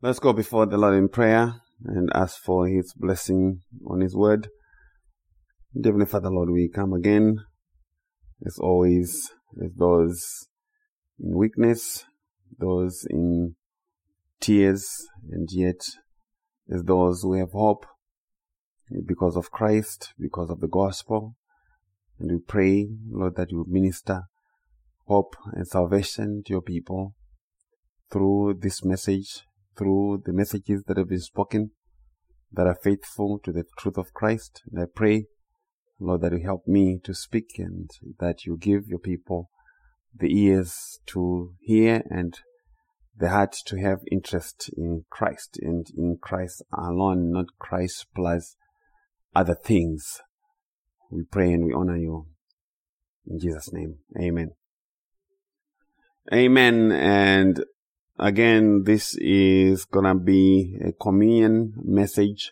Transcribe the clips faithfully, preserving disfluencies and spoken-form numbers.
Let's go before the Lord in prayer and ask for His blessing on His word. Heavenly Father, Lord, we come again, as always, as those in weakness, those in tears, and yet as those who have hope because of Christ, because of the gospel. And we pray, Lord, that you minister hope and salvation to your people through this message, through the messages that have been spoken, that are faithful to the truth of Christ. And I pray, Lord, that you help me to speak and that you give your people the ears to hear and the heart to have interest in Christ and in Christ alone, not Christ plus other things. We pray and we honor you. In Jesus' name, amen. Amen. And again, this is going to be a communion message.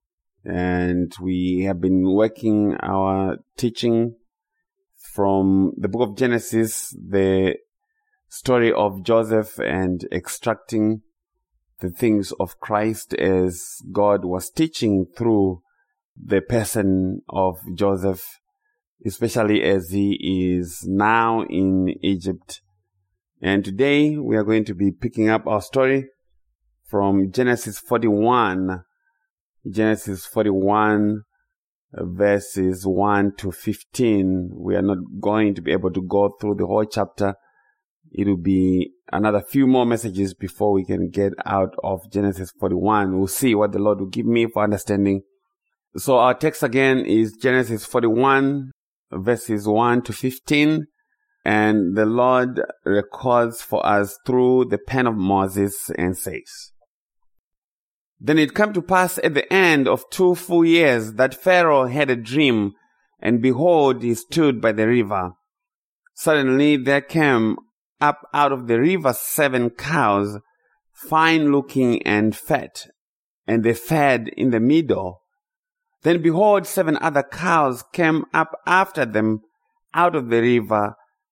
And we have been working our teaching from the book of Genesis, the story of Joseph, and extracting the things of Christ as God was teaching through the person of Joseph, especially as he is now in Egypt. And today we are going to be picking up our story from Genesis forty-one, Genesis forty-one, verses one to fifteen. We are not going to be able to go through the whole chapter. It will be another few more messages before we can get out of Genesis forty-one. We'll see what the Lord will give me for understanding. So our text again is Genesis forty-one, verses one to fifteen. And the Lord records for us through the pen of Moses and says, Then it came to pass at the end of two full years that Pharaoh had a dream, and behold, he stood by the river. Suddenly there came up out of the river seven cows, fine-looking and fat, and they fed in the middle. Then behold, seven other cows came up after them out of the river,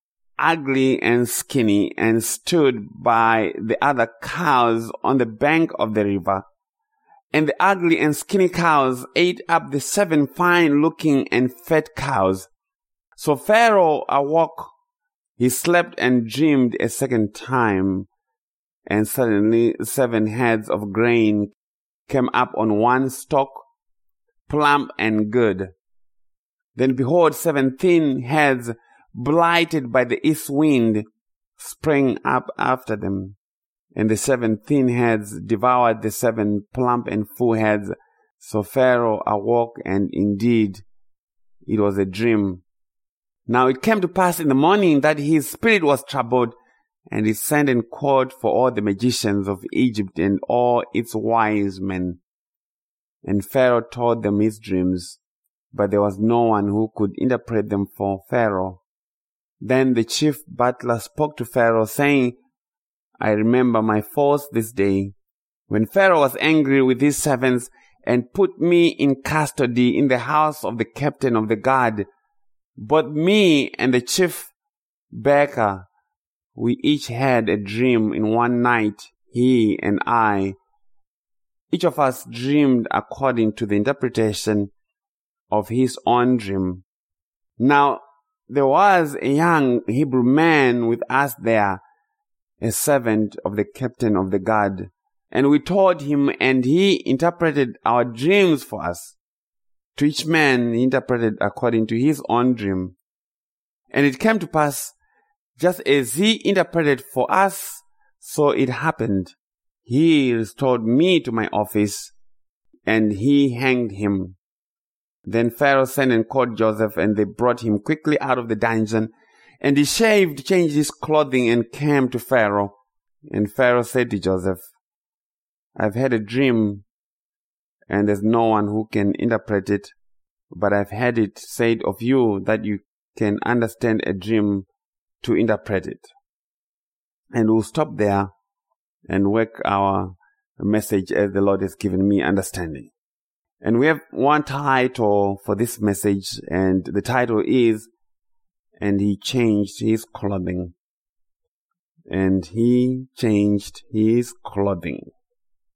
ugly and skinny, and stood by the other cows on the bank of the river. And the ugly and skinny cows ate up the seven fine-looking and fat cows. So Pharaoh awoke. He slept and dreamed a second time, and suddenly seven heads of grain came up on one stalk, plump and good. Then behold, seven thin heads, blighted by the east wind, sprang up after them. And the seven thin heads devoured the seven plump and full heads. So Pharaoh awoke, and indeed it was a dream. Now it came to pass in the morning that his spirit was troubled, and he sent and called for all the magicians of Egypt and all its wise men. And Pharaoh told them his dreams, but there was no one who could interpret them for Pharaoh. Then the chief butler spoke to Pharaoh, saying, I remember my faults this day, when Pharaoh was angry with his servants and put me in custody in the house of the captain of the guard. But me and the chief baker, we each had a dream in one night, he and I. Each of us dreamed according to the interpretation of his own dream. Now, there was a young Hebrew man with us there, a servant of the captain of the guard. And we told him, and he interpreted our dreams for us. To each man he interpreted according to his own dream. And it came to pass, just as he interpreted for us, so it happened. He restored me to my office, and he hanged him. Then Pharaoh sent and called Joseph, and they brought him quickly out of the dungeon. And he shaved, changed his clothing, and came to Pharaoh. And Pharaoh said to Joseph, I've had a dream, and there's no one who can interpret it, but I've had it said of you that you can understand a dream to interpret it. And we'll stop there and work our message as the Lord has given me understanding. And we have one title for this message, and the title is, And he changed his clothing. And he changed his clothing.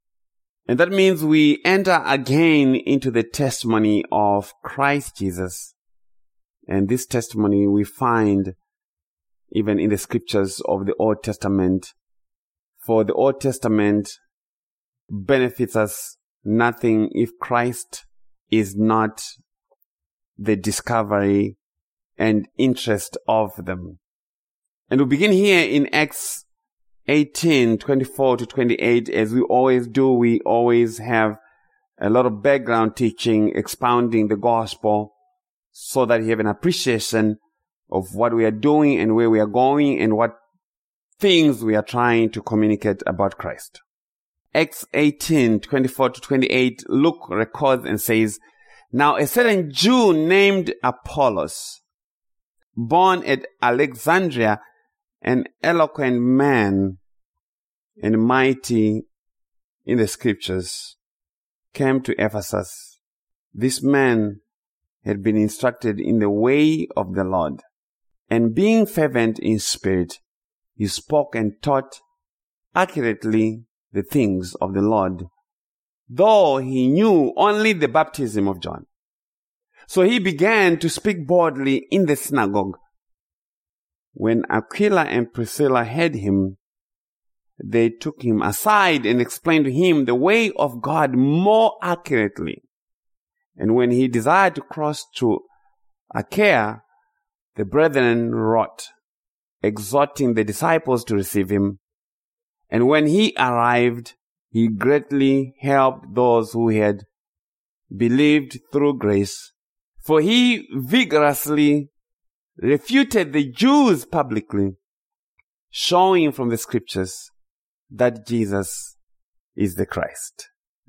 And that means we enter again into the testimony of Christ Jesus. And this testimony we find even in the scriptures of the Old Testament. For the Old Testament benefits us nothing if Christ is not the discovery and interest of them. And we begin here in Acts eighteen, twenty-four to twenty-eight. As we always do, we always have a lot of background teaching, expounding the gospel, so that you have an appreciation of what we are doing and where we are going and what things we are trying to communicate about Christ. Acts eighteen, twenty-four to twenty-eight, Luke records and says, "Now a certain Jew named Apollos, born at Alexandria, an eloquent man and mighty in the scriptures, came to Ephesus. This man had been instructed in the way of the Lord, and being fervent in spirit, he spoke and taught accurately the things of the Lord, though he knew only the baptism of John. So he began to speak boldly in the synagogue. When Aquila and Priscilla heard him, they took him aside and explained to him the way of God more accurately. And when he desired to cross to Achaia, the brethren wrote, exhorting the disciples to receive him. And when he arrived, he greatly helped those who had believed through grace, for he vigorously refuted the Jews publicly, showing from the scriptures that Jesus is the Christ."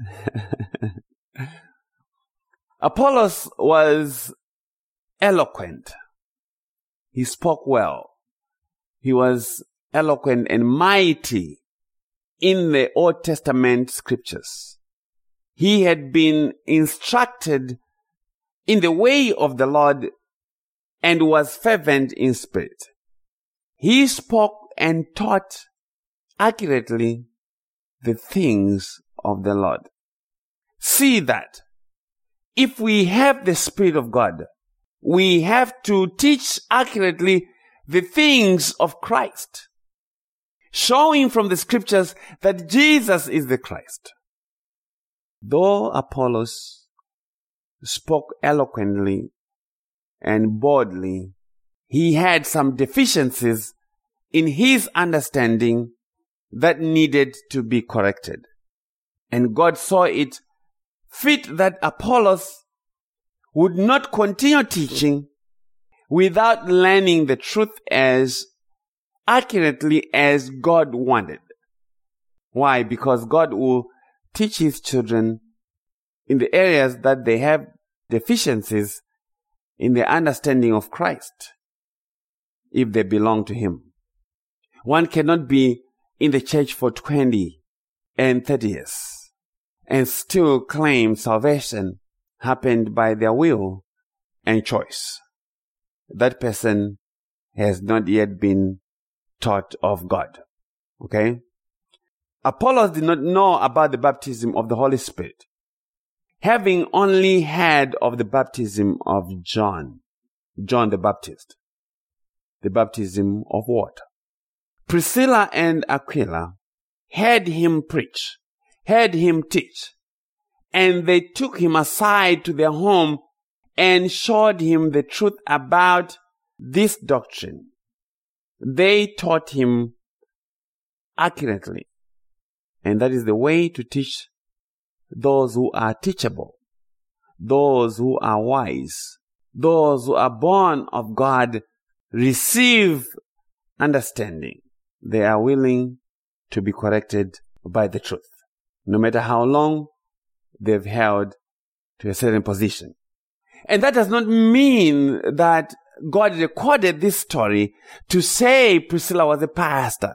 Apollos was eloquent. He spoke well. He was eloquent and mighty in the Old Testament scriptures. He had been instructed in the way of the Lord and was fervent in spirit. He spoke and taught accurately the things of the Lord. See that if we have the Spirit of God, we have to teach accurately the things of Christ, showing from the scriptures that Jesus is the Christ. Though Apollos spoke eloquently and boldly, he had some deficiencies in his understanding that needed to be corrected. And God saw it fit that Apollos would not continue teaching without learning the truth as accurately as God wanted. Why? Because God will teach his children in the areas that they have deficiencies in their understanding of Christ, if they belong to him. One cannot be in the church for twenty and thirty years and still claim salvation happened by their will and choice. That person has not yet been taught of God. Okay? Apollos did not know about the baptism of the Holy Spirit, having only heard of the baptism of John, John the Baptist, the baptism of water. Priscilla and Aquila heard him preach, heard him teach, and they took him aside to their home and showed him the truth about this doctrine. They taught him accurately, and that is the way to teach those who are teachable, those who are wise, those who are born of God, receive understanding. They are willing to be corrected by the truth, no matter how long they've held to a certain position. And that does not mean that God recorded this story to say Priscilla was a pastor.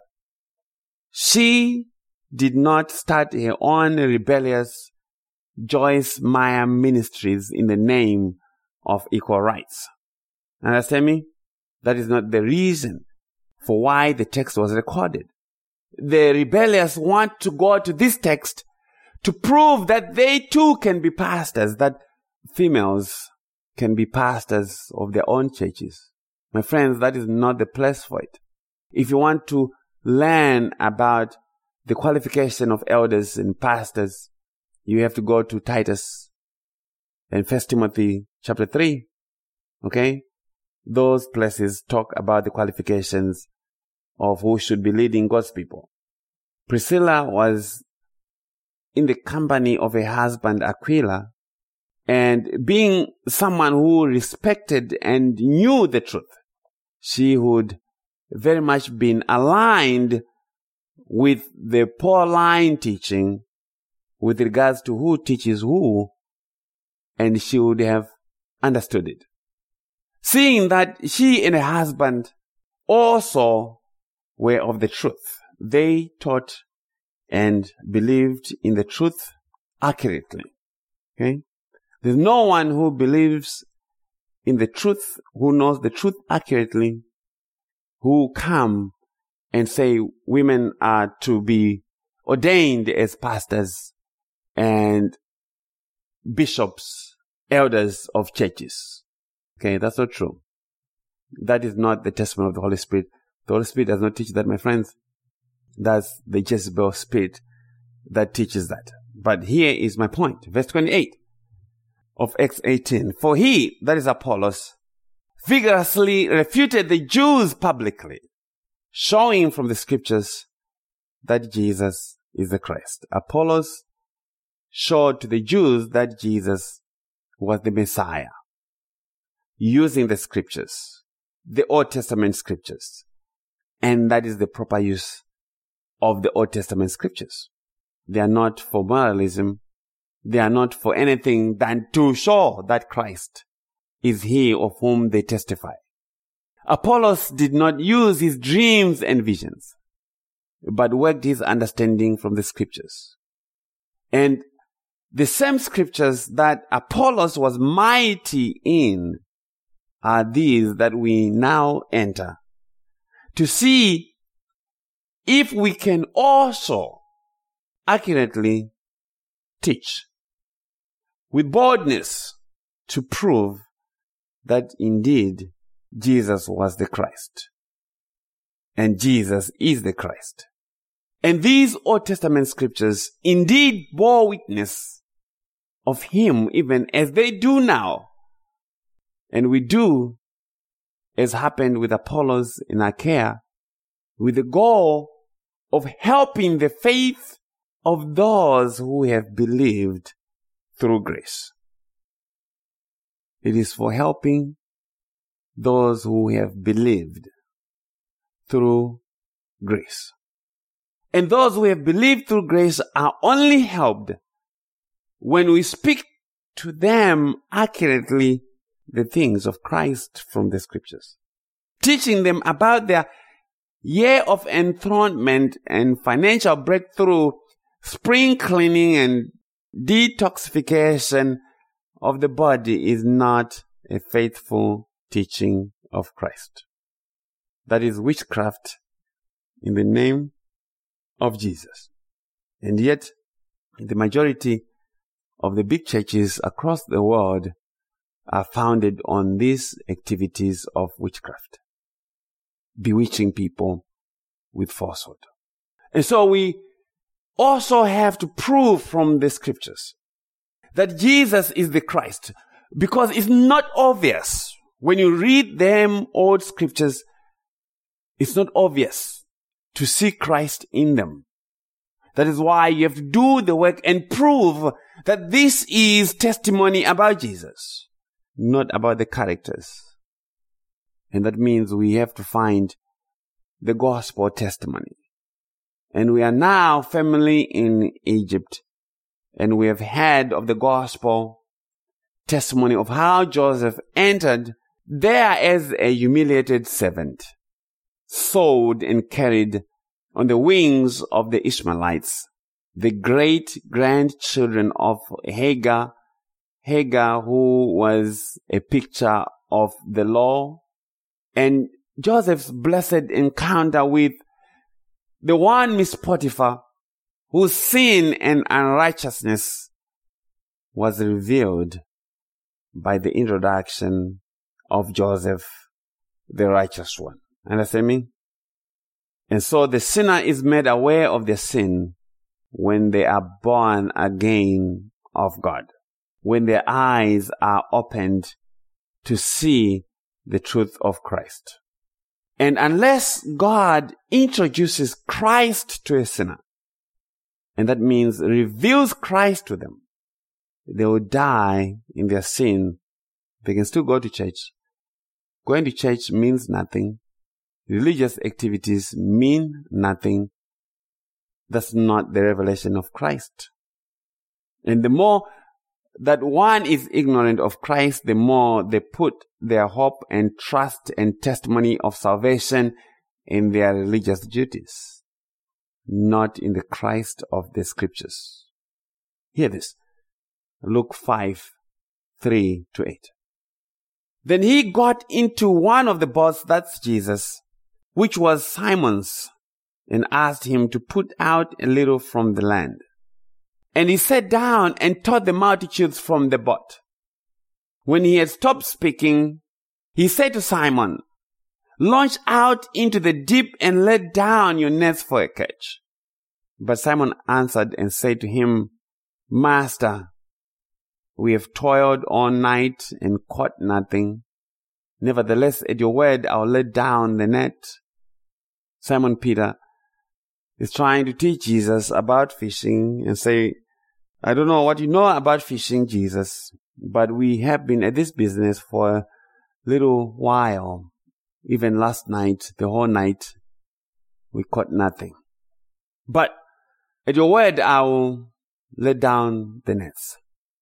She did not start her own rebellious Joyce Meyer Ministries in the name of equal rights. Understand me? That is not the reason for why the text was recorded. The rebellious want to go to this text to prove that they too can be pastors, that females can be pastors of their own churches. My friends, that is not the place for it. If you want to learn about the qualification of elders and pastors, you have to go to Titus and First Timothy chapter three. Okay? Those places talk about the qualifications of who should be leading God's people. Priscilla was in the company of a husband, Aquila, and being someone who respected and knew the truth, she would very much been aligned with the Pauline teaching with regards to who teaches who, and she would have understood it. Seeing that she and her husband also were of the truth, they taught and believed in the truth accurately. Okay? There's no one who believes in the truth, who knows the truth accurately, who come and say women are to be ordained as pastors and bishops, elders of churches. Okay, that's not true. That is not the testimony of the Holy Spirit. The Holy Spirit does not teach that, my friends. That's the Jezebel spirit that teaches that. But here is my point. Verse twenty-eight of Acts eighteen. For he, that is Apollos, vigorously refuted the Jews publicly, showing from the scriptures that Jesus is the Christ. Apollos showed to the Jews that Jesus was the Messiah, using the scriptures, the Old Testament scriptures. And that is the proper use of the Old Testament scriptures. They are not for moralism. They are not for anything than to show that Christ is he of whom they testify. Apollos did not use his dreams and visions, but worked his understanding from the scriptures. And the same scriptures that Apollos was mighty in are these that we now enter to see if we can also accurately teach with boldness to prove that indeed Jesus was the Christ and Jesus is the Christ. And these Old Testament scriptures indeed bore witness of him even as they do now. And we do as happened with Apollos in Achaia, with the goal of helping the faith of those who have believed through grace. It is for helping those who have believed through grace. And those who have believed through grace are only helped when we speak to them accurately the things of Christ from the scriptures, teaching them about their year of enthronement and financial breakthrough, spring cleaning and detoxification of the body is not a faithful teaching of Christ. That is witchcraft in the name of Jesus. And yet, the majority of the big churches across the world are founded on these activities of witchcraft, bewitching people with falsehood. And so we also have to prove from the scriptures that Jesus is the Christ, because it's not obvious. When you read them old scriptures, it's not obvious to see Christ in them. That is why you have to do the work and prove that this is testimony about Jesus, not about the characters. And that means we have to find the gospel testimony. And we are now firmly in Egypt, and we have heard of the gospel testimony of how Joseph entered there as a humiliated servant, sold and carried on the wings of the Ishmaelites, the great grandchildren of Hagar, Hagar who was a picture of the law, and Joseph's blessed encounter with the one Miss Potiphar, whose sin and unrighteousness was revealed by the introduction of Joseph, the righteous one. Understand me? And so the sinner is made aware of their sin when they are born again of God, when their eyes are opened to see the truth of Christ. And unless God introduces Christ to a sinner, and that means reveals Christ to them, they will die in their sin. They can still go to church. Going to church means nothing. Religious activities mean nothing. That's not the revelation of Christ. And the more that one is ignorant of Christ, the more they put their hope and trust and testimony of salvation in their religious duties, not in the Christ of the Scriptures. Hear this. Luke five, three to eight. Then he got into one of the boats, that's Jesus, which was Simon's, and asked him to put out a little from the land. And he sat down and taught the multitudes from the boat. When he had stopped speaking, he said to Simon, "Launch out into the deep and let down your nets for a catch." But Simon answered and said to him, "Master, we have toiled all night and caught nothing. Nevertheless, at your word, I'll let down the net." Simon Peter is trying to teach Jesus about fishing and say, "I don't know what you know about fishing, Jesus, but we have been at this business for a little while. Even last night, the whole night, we caught nothing. But at your word, I'll let down the nets."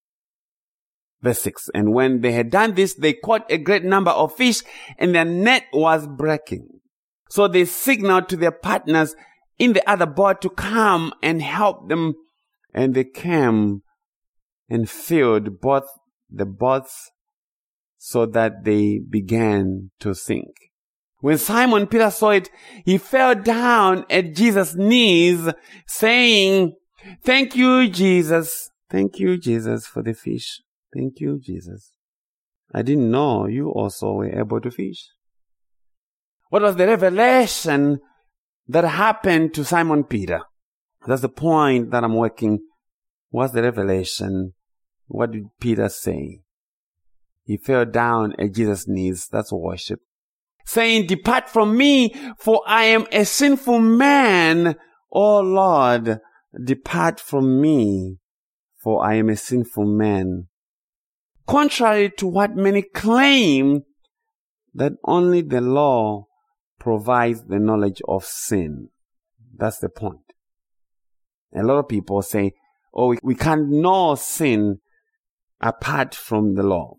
Verse six, and when they had done this, they caught a great number of fish, and their net was breaking. So they signaled to their partners in the other boat to come and help them. And they came and filled both the boats so that they began to sink. When Simon Peter saw it, he fell down at Jesus' knees, saying, "Thank you, Jesus. Thank you, Jesus, for the fish. Thank you, Jesus. I didn't know you also were able to fish." What was the revelation that happened to Simon Peter? That's the point that I'm working. What's the revelation? What did Peter say? He fell down at Jesus' knees. That's worship. Saying, "Depart from me, for I am a sinful man. Oh Lord, depart from me, for I am a sinful man." Contrary to what many claim, that only the law provides the knowledge of sin. That's the point. A lot of people say, oh, we, we can't know sin apart from the law.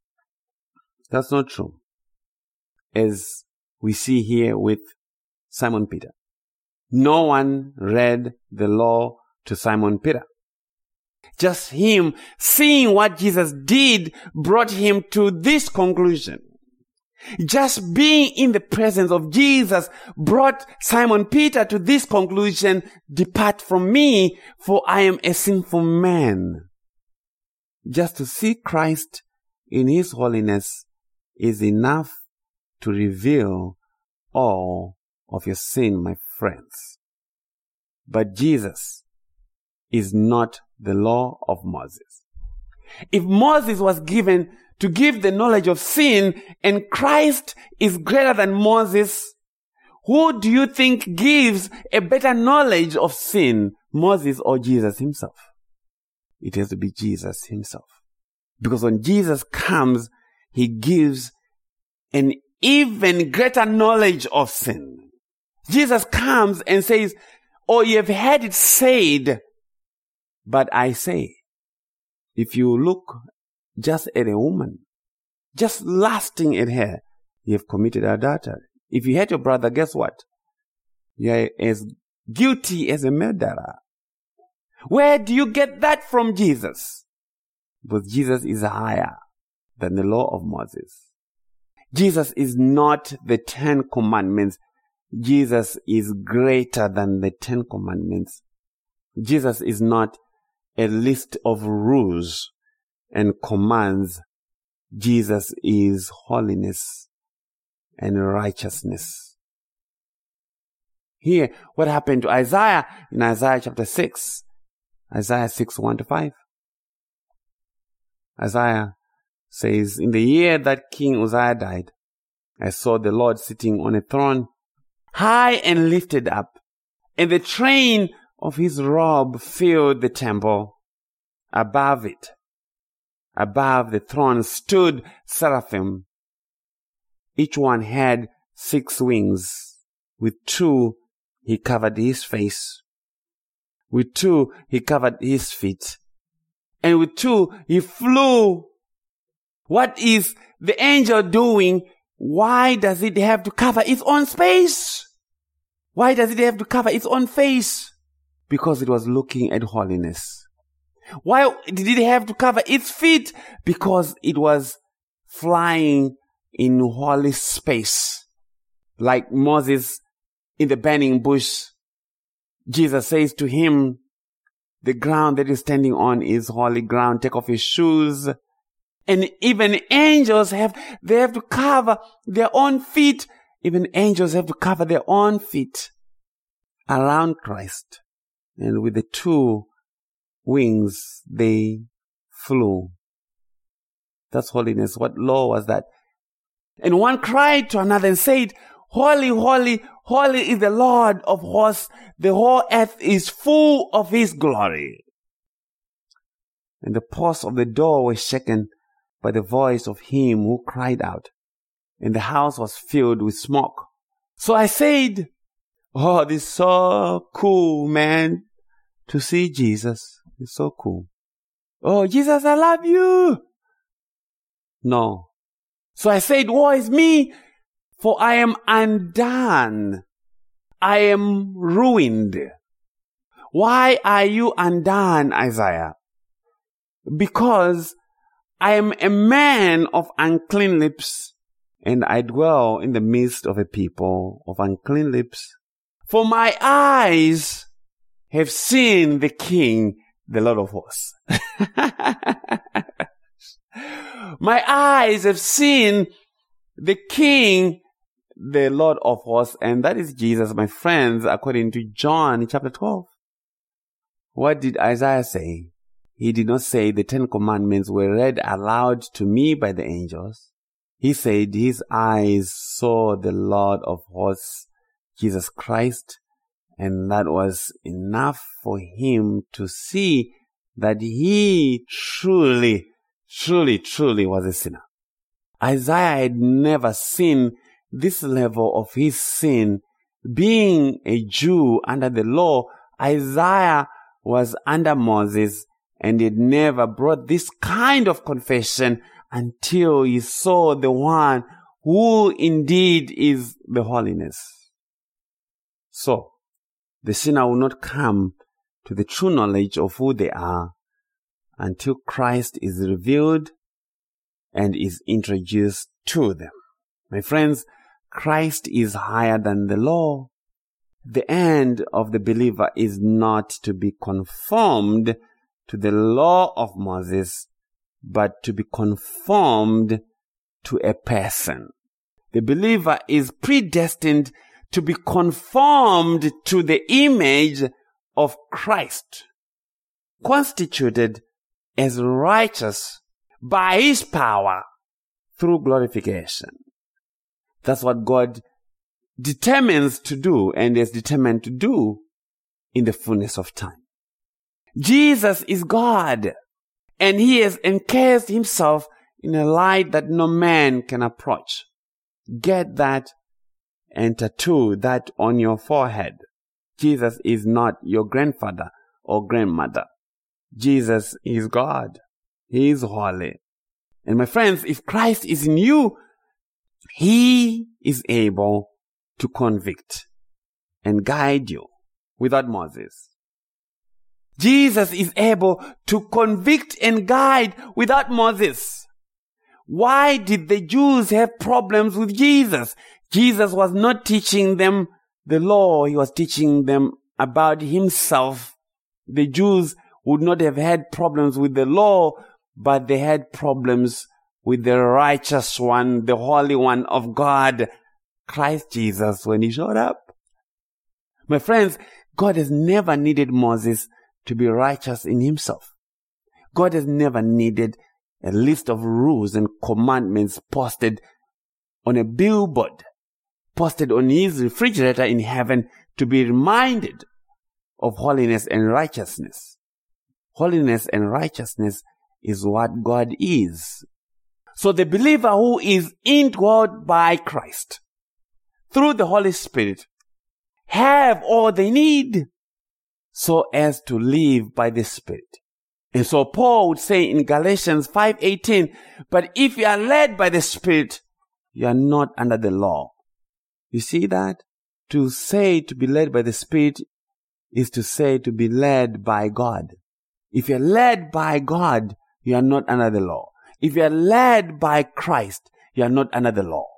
That's not true. As we see here with Simon Peter. No one read the law to Simon Peter. Just him seeing what Jesus did brought him to this conclusion. Just being in the presence of Jesus brought Simon Peter to this conclusion: "Depart from me, for I am a sinful man." Just to see Christ in his holiness is enough to reveal all of your sin, my friends. But Jesus is not the law of Moses. If Moses was given to give the knowledge of sin, and Christ is greater than Moses, who do you think gives a better knowledge of sin, Moses or Jesus himself? It has to be Jesus himself. Because when Jesus comes, he gives an even greater knowledge of sin. Jesus comes and says, "Oh, you have heard it said, but I say," if you look just at a woman, just lusting at her, you have committed adultery. If you hate your brother, guess what? You are as guilty as a murderer. Where do you get that from Jesus? Because Jesus is higher than the law of Moses. Jesus is not the Ten Commandments. Jesus is greater than the Ten Commandments. Jesus is not a list of rules and commands. Jesus is holiness and righteousness. Here, what happened to Isaiah in Isaiah chapter six? Isaiah six, one to five. Isaiah says, in the year that King Uzziah died, I saw the Lord sitting on a throne, high and lifted up, and the train of his robe filled the temple. Above it, above the throne, stood seraphim. Each one had six wings. With two, he covered his face. With two, he covered his feet. And with two, he flew. What is the angel doing? Why does it have to cover its own space? Why does it have to cover its own face? Because it was looking at holiness. Why did it have to cover its feet? Because it was flying in holy space. Like Moses in the burning bush, Jesus says to him, the ground that you're standing on is holy ground. Take off your shoes. And even angels have, they have to cover their own feet. Even angels have to cover their own feet around Christ. And with the two wings, they flew. That's holiness. What law was that? And one cried to another and said, Holy, holy, holy is the Lord of hosts. The whole earth is full of his glory. And the posts of the door were shaken by the voice of him who cried out. And the house was filled with smoke. So I said, oh, this is so cool, man, to see Jesus. It's so cool. Oh, Jesus, I love you. No. So I said, woe is me, for I am undone. I am ruined. Why are you undone, Isaiah? Because I am a man of unclean lips, and I dwell in the midst of a people of unclean lips. For my eyes have seen the King, the Lord of hosts. My eyes have seen the King, the Lord of hosts, and that is Jesus, my friends, according to John chapter twelve. What did Isaiah say? He did not say the Ten Commandments were read aloud to me by the angels. He said his eyes saw the Lord of hosts, Jesus Christ, and that was enough for him to see that he truly, truly, truly was a sinner. Isaiah had never seen this level of his sin. Being a Jew under the law, Isaiah was under Moses, and he had never brought this kind of confession until he saw the one who indeed is the holiness. So, the sinner will not come to the true knowledge of who they are until Christ is revealed and is introduced to them. My friends, Christ is higher than the law. The end of the believer is not to be conformed to the law of Moses, but to be conformed to a person. The believer is predestined to be conformed to the image of Christ, constituted as righteous by his power through glorification. That's what God determines to do and is determined to do in the fullness of time. Jesus is God, and he has encased himself in a light that no man can approach. Get that and tattoo that on your forehead. Jesus is not your grandfather or grandmother. Jesus is God. He is holy. And my friends, if Christ is in you, he is able to convict and guide you without Moses. Jesus is able to convict and guide without Moses. Why did the Jews have problems with Jesus? Jesus was not teaching them the law. He was teaching them about himself. the Jews would not have had problems with the law, but they had problems with the righteous one, the Holy One of God, Christ Jesus, when he showed up. My friends, God has never needed Moses to be righteous in himself. God has never needed a list of rules and commandments posted on a billboard, posted on his refrigerator in heaven to be reminded of holiness and righteousness. Holiness and righteousness is what God is. So the believer who is indwelt by Christ through the Holy Spirit have all they need so as to live by the Spirit. And so Paul would say in Galatians five eighteen, but if you are led by the Spirit, you are not under the law. You see that? To say to be led by the Spirit is to say to be led by God. If you're led by God, you are not under the law. If you are led by Christ, you are not under the law.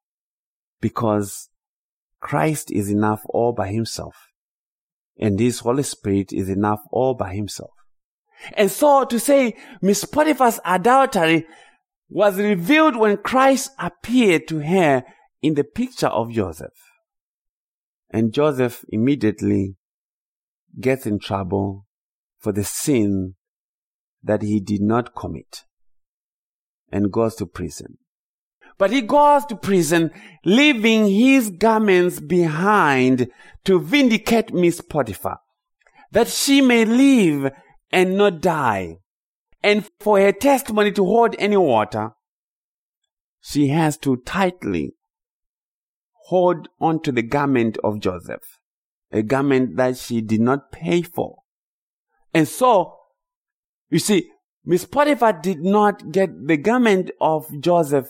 Because Christ is enough all by himself. And his Holy Spirit is enough all by himself. And so to say Miss Potiphar's adultery was revealed when Christ appeared to her in the picture of Joseph. And Joseph immediately gets in trouble for the sin that he did not commit and goes to prison. But he goes to prison, leaving his garments behind to vindicate Miss Potiphar, that she may live and not die. And for her testimony to hold any water, she has to tightly hold on to the garment of Joseph, a garment that she did not pay for. And so, you see, Miss Potiphar did not get the garment of Joseph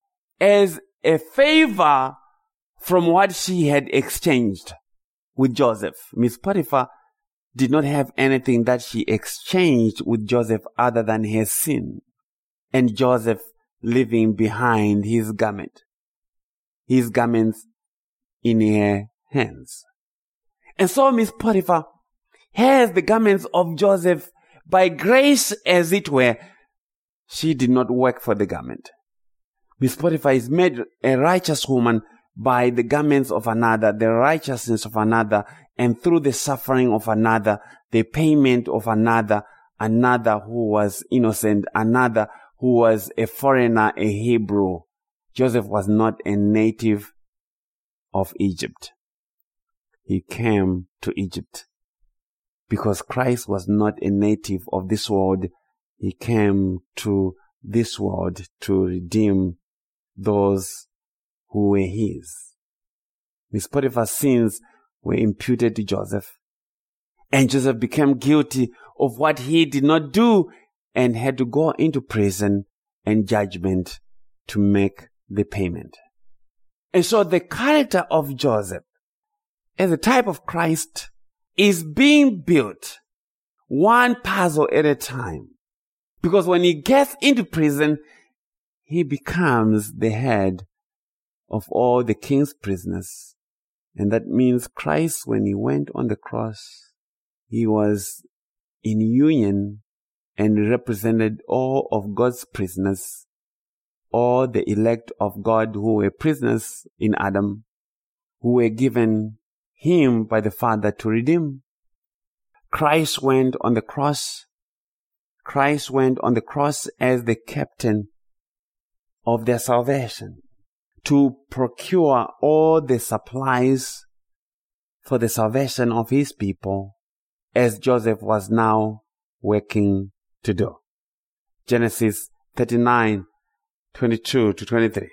as a favor from what she had exchanged with Joseph. Miss Potiphar did not have anything that she exchanged with Joseph other than her sin, and Joseph leaving behind his garment, his garments in her hands. And so Miss Potiphar has the garments of Joseph by grace, as it were. She did not work for the garment. Miss Potiphar is made a righteous woman by the garments of another, the righteousness of another, and through the suffering of another, the payment of another, another who was innocent, another who was a foreigner, a Hebrew. Joseph was not a native of Egypt. He came to Egypt because Christ was not a native of this world. He came to this world to redeem those who were his. Miss Potiphar's sins were imputed to Joseph, and Joseph became guilty of what he did not do and had to go into prison and judgment to make the payment. And so the character of Joseph as a type of Christ is being built one puzzle at a time. Because when he gets into prison, he becomes the head of all the king's prisoners. And that means Christ, when he went on the cross, he was in union and represented all of God's prisoners, all the elect of God who were prisoners in Adam, who were given him by the Father to redeem. Christ went on the cross. Christ went on the cross as the captain of their salvation to procure all the supplies for the salvation of his people, as Joseph was now working to do. Genesis thirty-nine, twenty-two to twenty-three.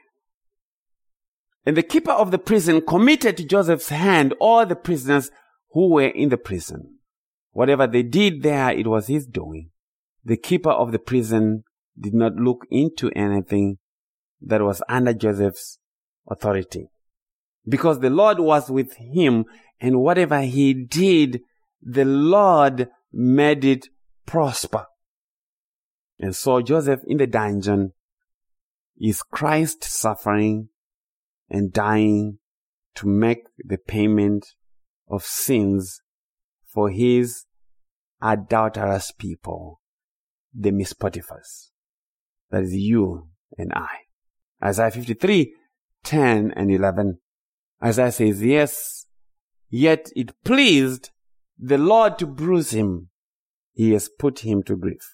And the keeper of the prison committed to Joseph's hand all the prisoners who were in the prison. Whatever they did there, it was his doing. The keeper of the prison did not look into anything that was under Joseph's authority, because the Lord was with him, and whatever he did, the Lord made it prosper. And so Joseph in the dungeon is Christ suffering and dying to make the payment of sins for his adulterous people, the Miss Potiphars. That is you and I. Isaiah fifty-three, ten and eleven. Isaiah says, yes, yet it pleased the Lord to bruise him. He has put him to grief.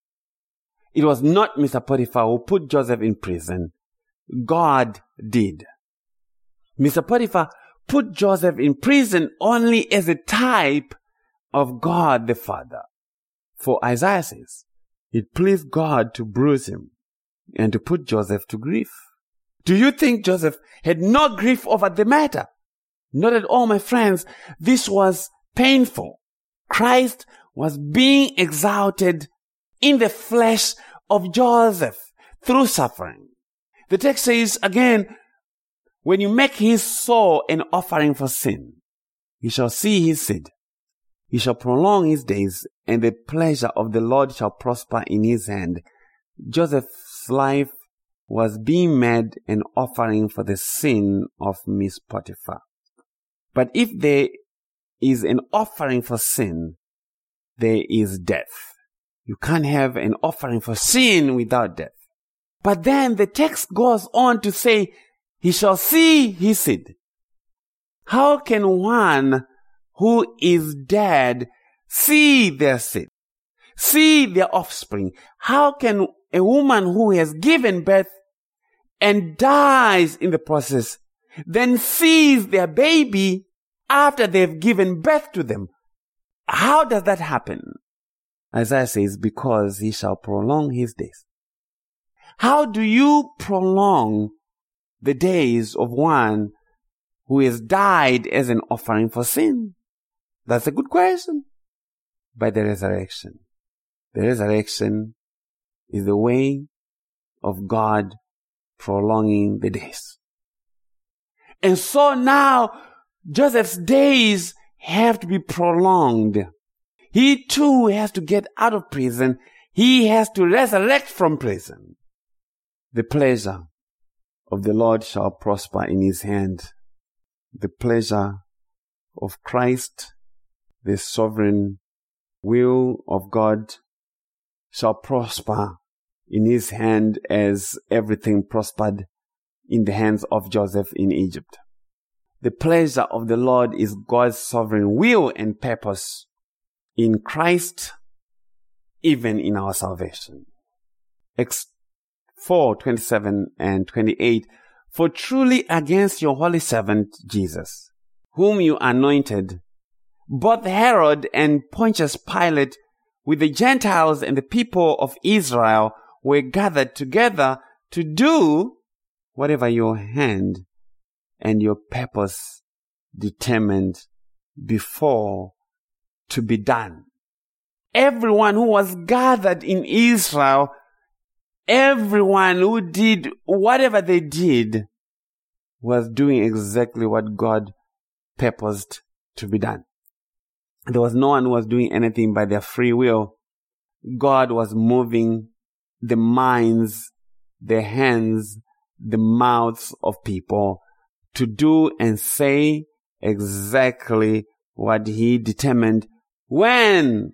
It was not Mister Potiphar who put Joseph in prison. God did. Mister Potiphar put Joseph in prison only as a type of God the Father. For Isaiah says, it pleased God to bruise him and to put Joseph to grief. Do you think Joseph had no grief over the matter? Not at all, my friends. This was painful. Christ was being exalted in the flesh of Joseph through suffering. The text says again, when you make his soul an offering for sin, he shall see his seed. He shall prolong his days, and the pleasure of the Lord shall prosper in his hand. Joseph's life was being made an offering for the sin of Miss Potiphar. But if there is an offering for sin, there is death. You can't have an offering for sin without death. But then the text goes on to say, he shall see his seed. How can one who is dead see their seed, see their offspring? How can a woman who has given birth and dies in the process then sees their baby after they've given birth to them? How does that happen? Isaiah says, because he shall prolong his days. How do you prolong the days of one who has died as an offering for sin? That's a good question. By the resurrection. The resurrection is the way of God prolonging the days. And so now Joseph's days have to be prolonged. He too has to get out of prison. He has to resurrect from prison. The pleasure of the Lord shall prosper in his hand. The pleasure of Christ, the sovereign will of God, shall prosper in his hand as everything prospered in the hands of Joseph in Egypt. The pleasure of the Lord is God's sovereign will and purpose in Christ, even in our salvation. Acts four, twenty-seven and twenty-eight. For truly against your holy servant Jesus, whom you anointed, both Herod and Pontius Pilate, with the Gentiles and the people of Israel, were gathered together to do whatever your hand and your purpose determined before to be done. Everyone who was gathered in Israel, everyone who did whatever they did, was doing exactly what God purposed to be done. There was no one who was doing anything by their free will. God was moving the minds, the hands, the mouths of people to do and say exactly what he determined when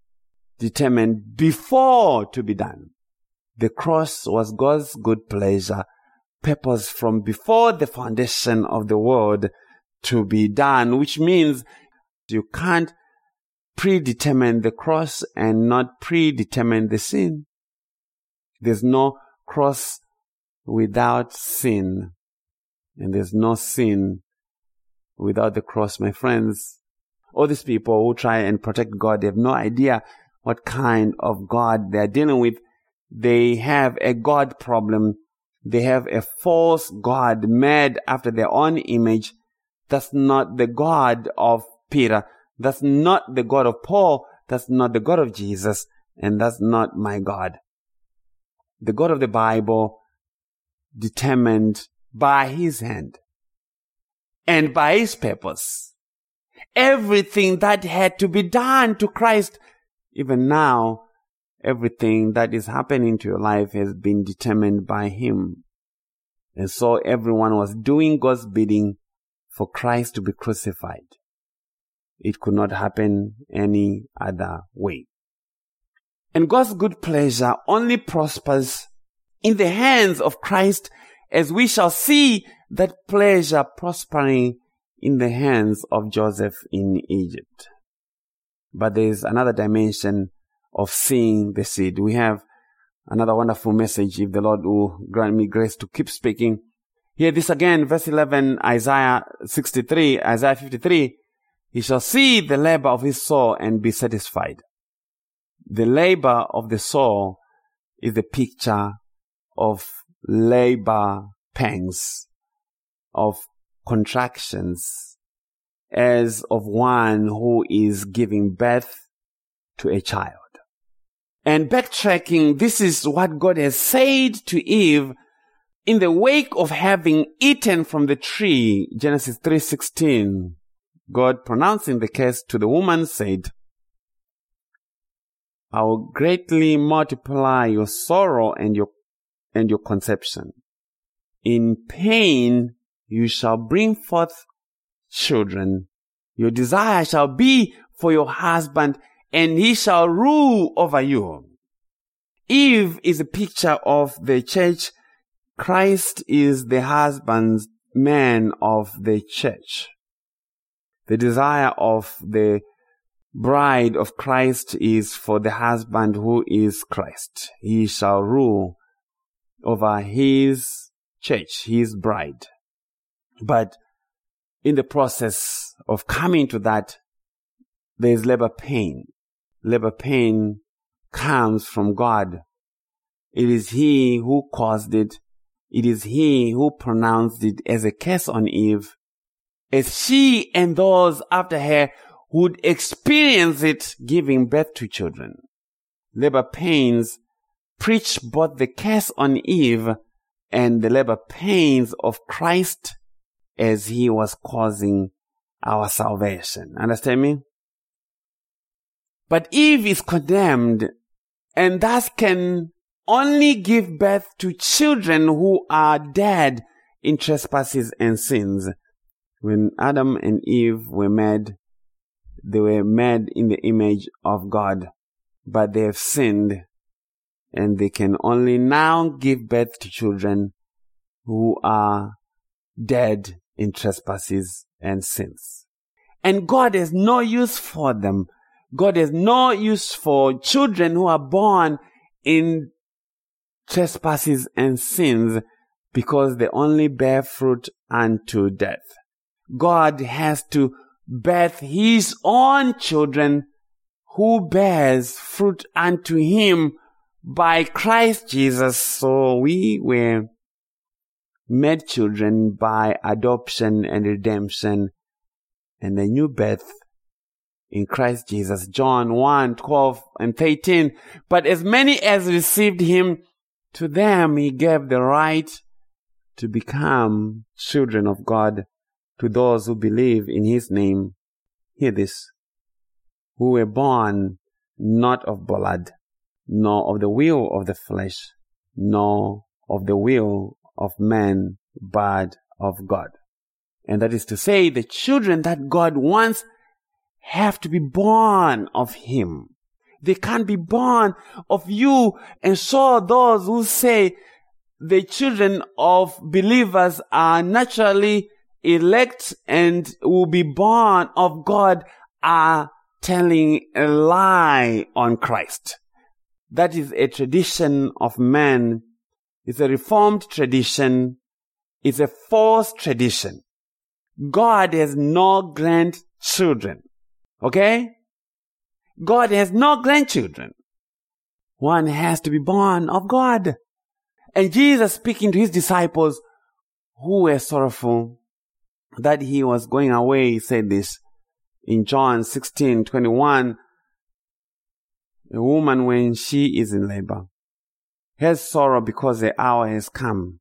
determined before to be done. The cross was God's good pleasure, purpose from before the foundation of the world to be done, which means you can't predetermine the cross and not predetermine the sin. There's no cross without sin, and there's no sin without the cross, my friends. All these people who try and protect God, they have no idea what kind of God they're dealing with. They have a God problem. They have a false God made after their own image. That's not the God of Peter. That's not the God of Paul. That's not the God of Jesus. And that's not my God. The God of the Bible determined by his hand and by his purpose everything that had to be done to Christ. Even now, everything that is happening to your life has been determined by him. And so everyone was doing God's bidding for Christ to be crucified. It could not happen any other way. And God's good pleasure only prospers in the hands of Christ, as we shall see that pleasure prospering in the hands of Joseph in Egypt. But there is another dimension of seeing the seed. We have another wonderful message, if the Lord will grant me grace to keep speaking. Hear this again, verse eleven, Isaiah sixty-three, Isaiah fifty-three. He shall see the labor of his soul and be satisfied. The labor of the soul is the picture of labor pangs, of contractions, as of one who is giving birth to a child. And backtracking, this is what God has said to Eve in the wake of having eaten from the tree. Genesis three sixteen. God, pronouncing the curse to the woman, said, I will greatly multiply your sorrow and your and your conception. In pain you shall bring forth children. Your desire shall be for your husband, and he shall rule over you. Eve is a picture of the church. Christ is the husbandman of the church. The desire of the bride of Christ is for the husband who is Christ. He shall rule over his church, his bride. But in the process of coming to that, there is labor pain. Labor pain comes from God. It is He who caused it. It is He who pronounced it as a curse on Eve, as she and those after her would experience it giving birth to children. Labor pains preach both the curse on Eve and the labor pains of Christ as He was causing our salvation. Understand me? But Eve is condemned and thus can only give birth to children who are dead in trespasses and sins. When Adam and Eve were made, they were made in the image of God, but they have sinned, and they can only now give birth to children who are dead in trespasses and sins. And God has no use for them. God has no use for children who are born in trespasses and sins, because they only bear fruit unto death. God has to birth His own children who bears fruit unto Him by Christ Jesus. So we were made children by adoption and redemption and a new birth in Christ Jesus. John one, twelve and thirteen. But as many as received Him, to them He gave the right to become children of God, to those who believe in His name. Hear this. Who were born not of blood, nor of the will of the flesh, nor of the will of man, but of God. And that is to say, the children that God wants have to be born of Him. They can't be born of you. And so those who say the children of believers are naturally elect and will be born of God are telling a lie on Christ. That is a tradition of man. It's a reformed tradition. It's a false tradition. God has no grandchildren. Okay? God has no grandchildren. One has to be born of God. And Jesus, speaking to His disciples who were sorrowful that He was going away, said this in John sixteen twenty-one. A woman, when she is in labor, has sorrow because the hour has come.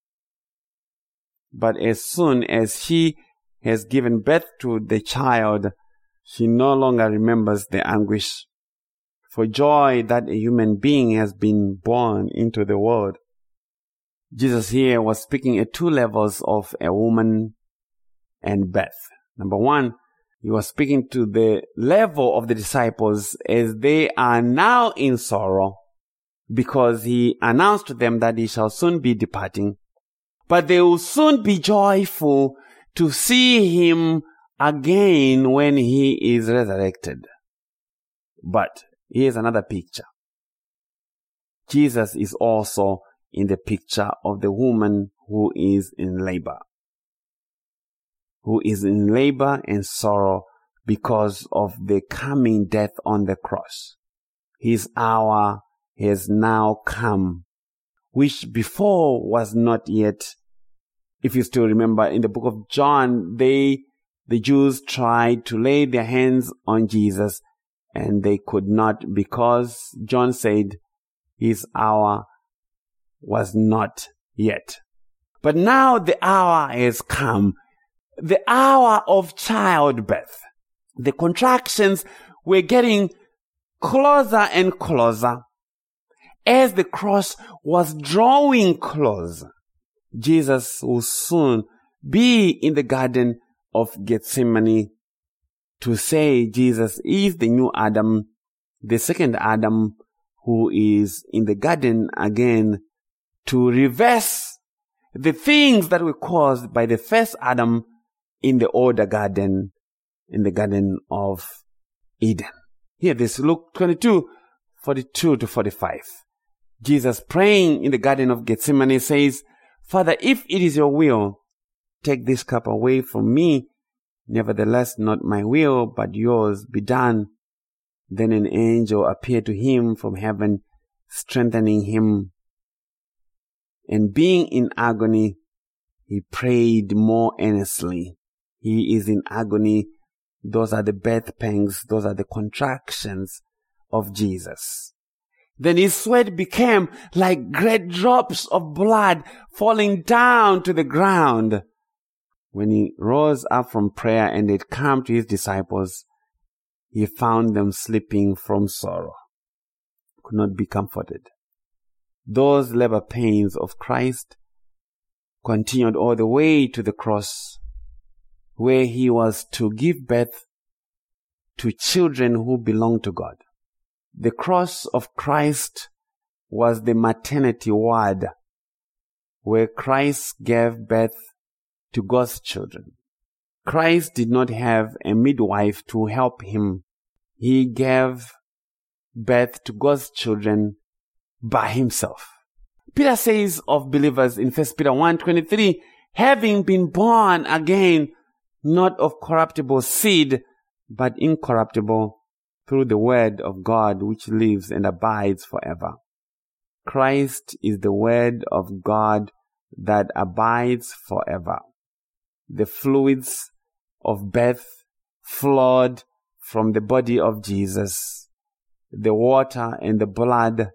But as soon as she has given birth to the child, she no longer remembers the anguish for joy that a human being has been born into the world. Jesus here was speaking at two levels of a woman and birth. Number one, He was speaking to the level of the disciples as they are now in sorrow, because he announced to them that he shall soon be departing, but they will soon be joyful to see him again when he is resurrected. But here's another picture. Jesus is also in the picture of the woman who is in labor, who is in labor and sorrow because of the coming death on the cross. His hour has now come, which before was not yet. If you still remember, in the book of John, they, the Jews tried to lay their hands on Jesus, and they could not, because John said his hour was not yet. But now the hour has come, the hour of childbirth. The contractions were getting closer and closer. As the cross was drawing closer, Jesus will soon be in the Garden of Gethsemane to say Jesus is the new Adam, the second Adam who is in the garden again to reverse the things that were caused by the first Adam in the older garden, in the Garden of Eden. Here, this Luke twenty-two, forty-two to forty-five. Jesus praying in the Garden of Gethsemane says, Father, if it is your will, take this cup away from me. Nevertheless, not my will, but yours be done. Then an angel appeared to him from heaven, strengthening him. And being in agony, he prayed more earnestly. He is in agony. Those are the birth pangs. Those are the contractions of Jesus. Then his sweat became like great drops of blood falling down to the ground. When he rose up from prayer and had come to his disciples, he found them sleeping from sorrow, could not be comforted. Those labor pains of Christ continued all the way to the cross, where he was to give birth to children who belong to God. The cross of Christ was the maternity ward where Christ gave birth to God's children. Christ did not have a midwife to help him. He gave birth to God's children by himself. Peter says of believers in First Peter one twenty-three, having been born again, not of corruptible seed, but incorruptible, through the word of God which lives and abides forever. Christ is the word of God that abides forever. The fluids of birth flowed from the body of Jesus, the water and the blood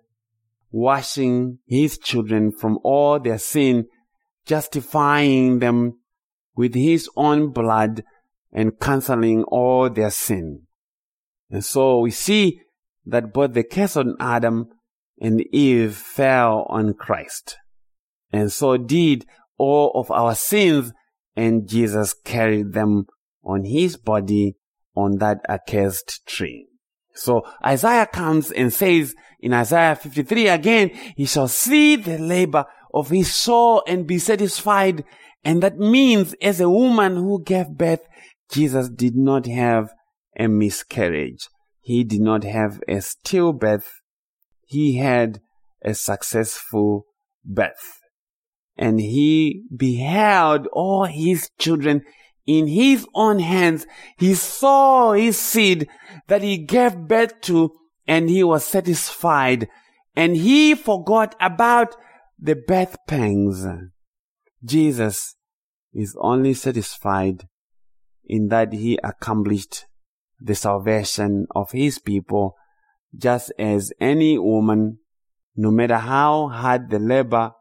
washing his children from all their sin, justifying them with his own blood and canceling all their sin. And so we see that both the curse on Adam and Eve fell on Christ. And so did all of our sins, and Jesus carried them on his body on that accursed tree. So Isaiah comes and says in Isaiah fifty-three again, he shall see the labor of his soul and be satisfied. And that means as a woman who gave birth, Jesus did not have a miscarriage. He did not have a stillbirth. He had a successful birth. And he beheld all his children in his own hands. He saw his seed that he gave birth to, and he was satisfied. And he forgot about the birth pangs. Jesus is only satisfied in that he accomplished the salvation of his people, just as any woman, no matter how hard the labor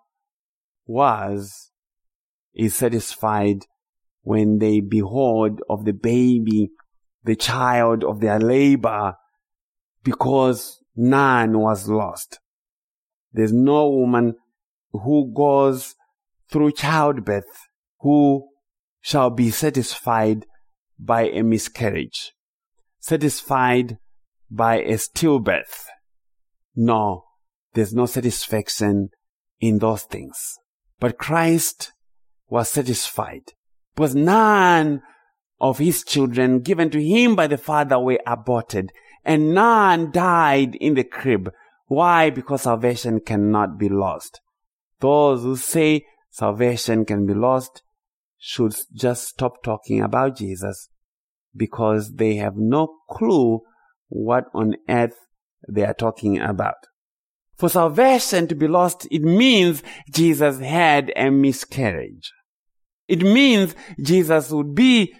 was, is satisfied when they behold of the baby, the child of their labor, because none was lost. There's no woman who goes through childbirth who shall be satisfied by a miscarriage, satisfied by a stillbirth. No, there's no satisfaction in those things. But Christ was satisfied, because none of his children given to him by the Father were aborted, and none died in the crib. Why? Because salvation cannot be lost. Those who say salvation can be lost should just stop talking about Jesus, because they have no clue what on earth they are talking about. For salvation to be lost, it means Jesus had a miscarriage. It means Jesus would be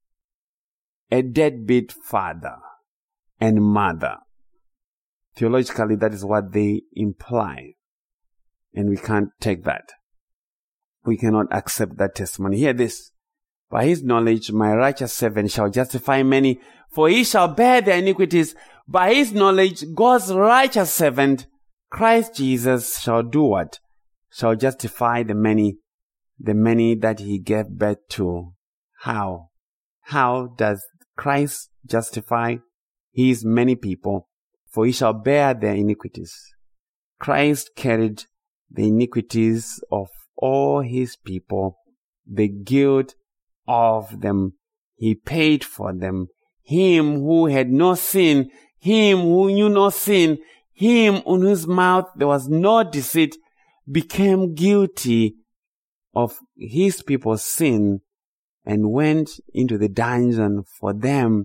a deadbeat father and mother. Theologically, that is what they imply. And we can't take that. We cannot accept that testimony. Hear this. By his knowledge, my righteous servant shall justify many, for he shall bear their iniquities. By his knowledge, God's righteous servant, Christ Jesus, shall do what? Shall justify the many, the many that he gave birth to. How? How does Christ justify his many people? For he shall bear their iniquities. Christ carried the iniquities of all his people, the guilt of them. He paid for them. Him who had no sin, him who knew no sin, him on whose mouth there was no deceit, became guilty of his people's sin and went into the dungeon for them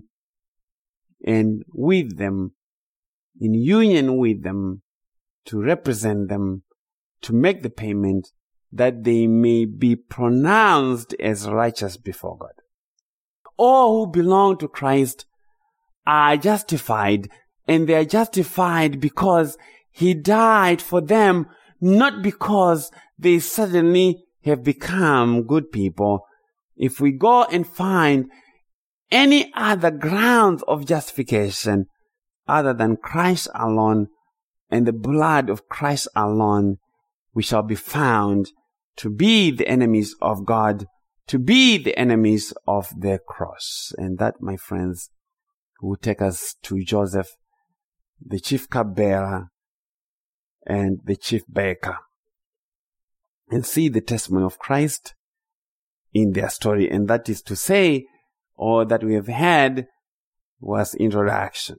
and with them, in union with them, to represent them, to make the payment that they may be pronounced as righteous before God. All who belong to Christ are justified, and they are justified because he died for them, not because they suddenly have become good people. If we go and find any other grounds of justification other than Christ alone and the blood of Christ alone, we shall be found to be the enemies of God, to be the enemies of the cross. And that, my friends, will take us to Joseph, the chief cupbearer, and the chief baker, and see the testimony of Christ in their story. And that is to say, all that we have had was introduction.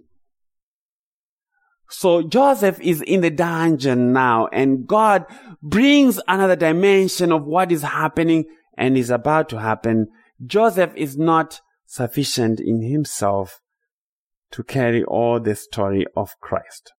So Joseph is in the dungeon now, and God brings another dimension of what is happening and is about to happen. Joseph is not sufficient in himself to carry all the story of Christ.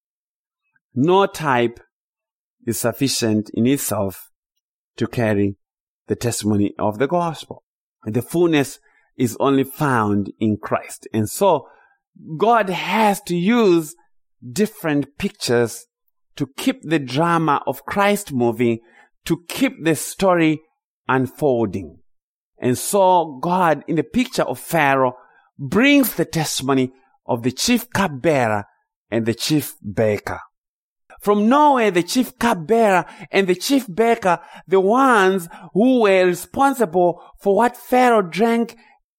No type is sufficient in itself to carry the testimony of the gospel. The fullness is only found in Christ. And so God has to use different pictures to keep the drama of Christ moving, to keep the story unfolding. And so God, in the picture of Pharaoh, brings the testimony of the chief cupbearer and the chief baker. From nowhere, the chief cupbearer and the chief baker, the ones who were responsible for what Pharaoh drank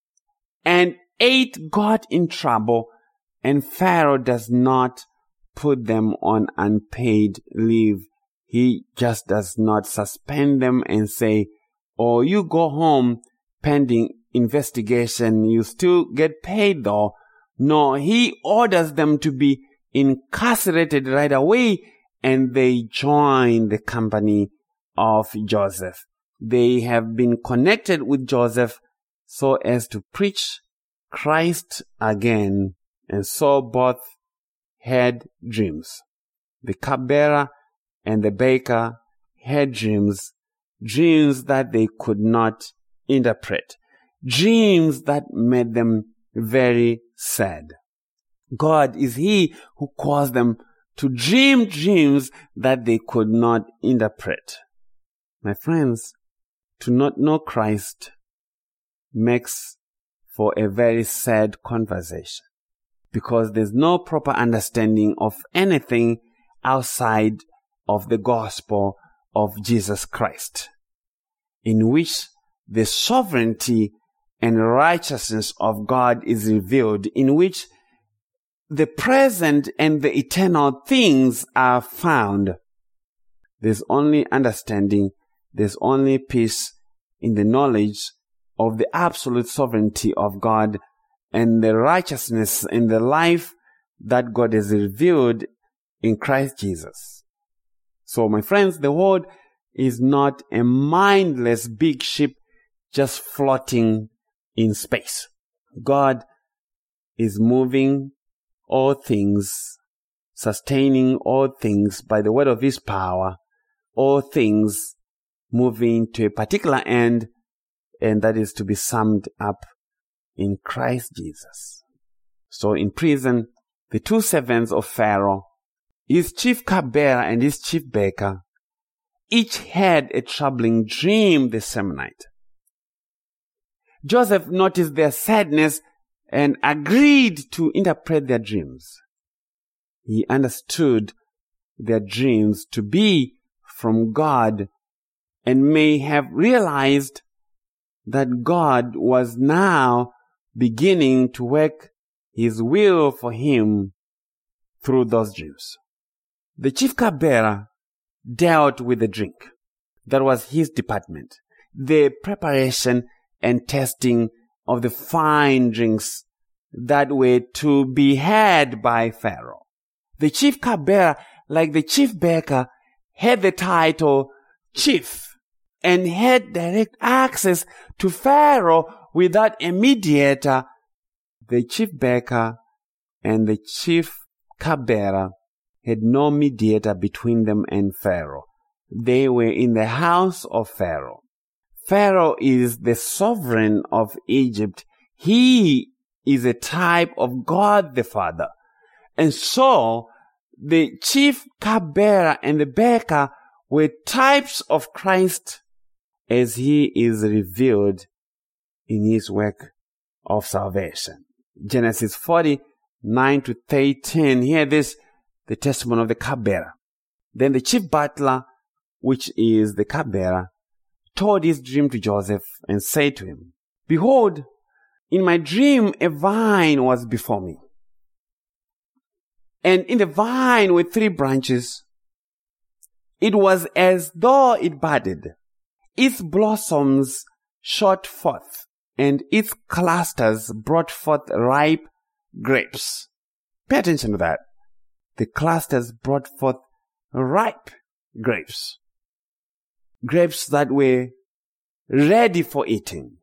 and ate, got in trouble, and Pharaoh does not put them on unpaid leave. He just does not suspend them and say, oh, you go home pending investigation, you still get paid though. No, he orders them to be incarcerated right away, and they join the company of Joseph. They have been connected with Joseph so as to preach Christ again, and so both had dreams. The cupbearer and the baker had dreams, dreams that they could not interpret, dreams that made them very sad. God is He who caused them to dream dreams that they could not interpret. My friends, to not know Christ makes for a very sad conversation, because there's no proper understanding of anything outside of the gospel of Jesus Christ, in which the sovereignty and righteousness of God is revealed, in which the present and the eternal things are found. There's only understanding, there's only peace in the knowledge of the absolute sovereignty of God and the righteousness in the life that God has revealed in Christ Jesus. So, my friends, the world is not a mindless big ship just floating in space. God is moving all things, sustaining all things by the word of his power, all things moving to a particular end, and that is to be summed up in Christ Jesus. So in prison, the two servants of Pharaoh, his chief cupbearer and his chief baker, each had a troubling dream the same night. Joseph noticed their sadness and agreed to interpret their dreams. He understood their dreams to be from God and may have realized that God was now beginning to work his will for him through those dreams. The chief cupbearer dealt with the drink. That was his department. The preparation and testing of the fine drinks that were to be had by Pharaoh. The chief cupbearer, like the chief baker, had the title chief and had direct access to Pharaoh without a mediator. The chief baker and the chief cupbearer had no mediator between them and Pharaoh. They were in the house of Pharaoh. Pharaoh is the sovereign of Egypt. He is a type of God the Father. And so, the chief cupbearer and the baker were types of Christ as he is revealed in his work of salvation. Genesis forty, nine to thirteen. Hear this, the testimony of the cupbearer. Then the chief butler, which is the cupbearer, told his dream to Joseph and said to him, "Behold, in my dream a vine was before me. And in the vine were three branches. It was as though it budded. Its blossoms shot forth, and its clusters brought forth ripe grapes." Pay attention to that. The clusters brought forth ripe grapes. Grapes that were ready for eating.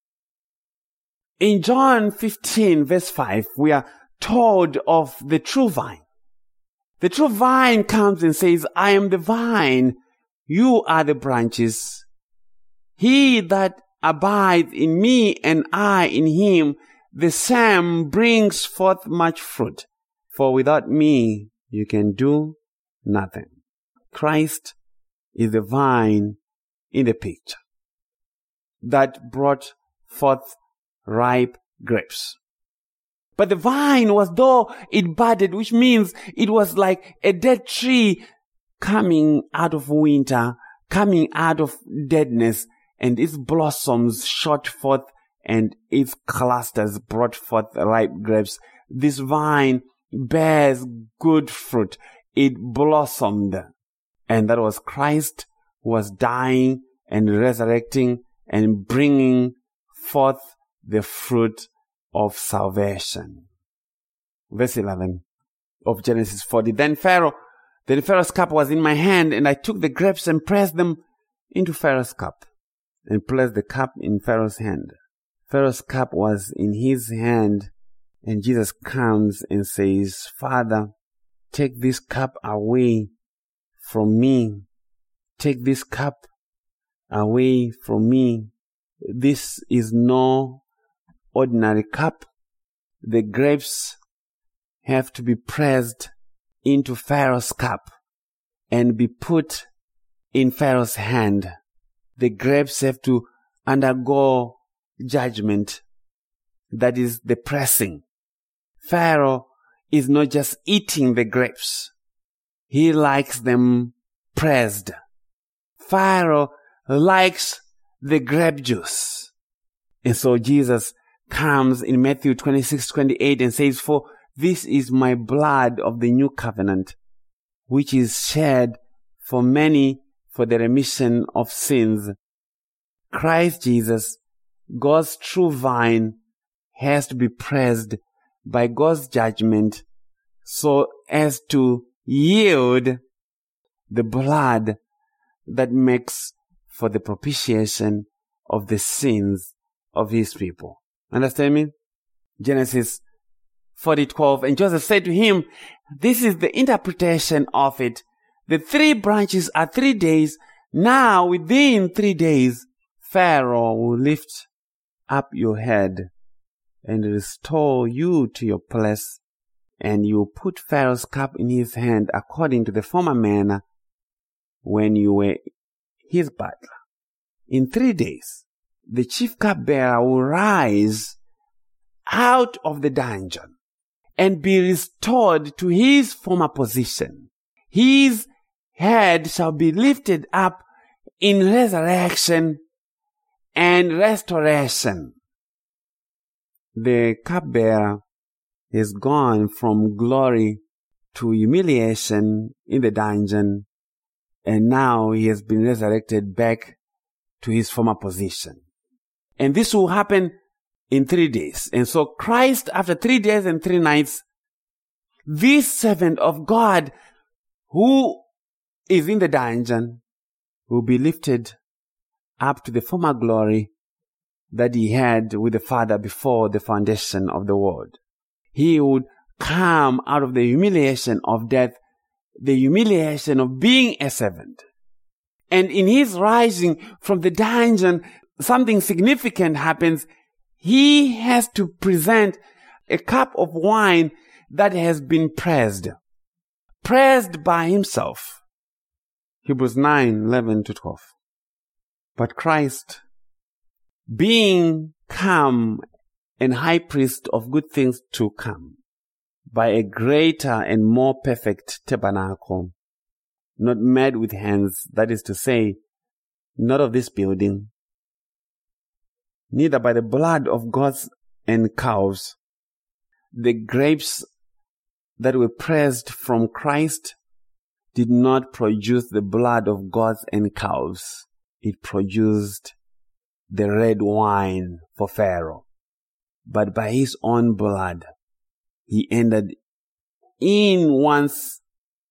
In John fifteen, verse five, we are told of the true vine. The true vine comes and says, "I am the vine, you are the branches. He that abides in me and I in him, the same brings forth much fruit. For without me, you can do nothing." Christ is the vine in the picture that brought forth ripe grapes. But the vine was though it budded, which means it was like a dead tree coming out of winter, coming out of deadness, and its blossoms shot forth and its clusters brought forth ripe grapes. This vine bears good fruit. It blossomed. And that was Christ who was dying and resurrecting and bringing forth the fruit of salvation. Verse eleven of Genesis forty. Then Pharaoh, then Pharaoh's cup was in my hand, and I took the grapes and pressed them into Pharaoh's cup, and placed the cup in Pharaoh's hand. Pharaoh's cup was in his hand, and Jesus comes and says, "Father, take this cup away from me. Take this cup away from me. This is no ordinary cup. The grapes have to be pressed into Pharaoh's cup and be put in Pharaoh's hand. The grapes have to undergo judgment. That is the pressing. Pharaoh is not just eating the grapes. He likes them pressed. Pharaoh likes the grape juice. And so Jesus comes in Matthew twenty-six twenty-eight and says, "For this is my blood of the new covenant, which is shed for many for the remission of sins." Christ Jesus, God's true vine, has to be pressed by God's judgment so as to yield the blood that makes for the propitiation of the sins of his people. Understand me? Genesis forty twelve. "And Joseph said to him," this is the interpretation of it, "the three branches are three days. Now within three days, Pharaoh will lift up your head and restore you to your place, and you will put Pharaoh's cup in his hand according to the former manner when you were his butler. In three days, the chief cupbearer will rise out of the dungeon and be restored to his former position. His head shall be lifted up in resurrection and restoration." The cupbearer is gone from glory to humiliation in the dungeon, and now he has been resurrected back to his former position. And this will happen in three days. And so Christ, after three days and three nights, this servant of God who is in the dungeon will be lifted up to the former glory that he had with the Father before the foundation of the world. He would come out of the humiliation of death, the humiliation of being a servant. And in his rising from the dungeon, something significant happens. He has to present a cup of wine that has been pressed, pressed by himself. Hebrews nine eleven to twelve. But Christ, being come and high priest of good things to come, by a greater and more perfect tabernacle, not made with hands, that is to say, not of this building, neither by the blood of goats and cows. The grapes that were pressed from Christ did not produce the blood of goats and cows. It produced the red wine for Pharaoh. But by his own blood, he entered in once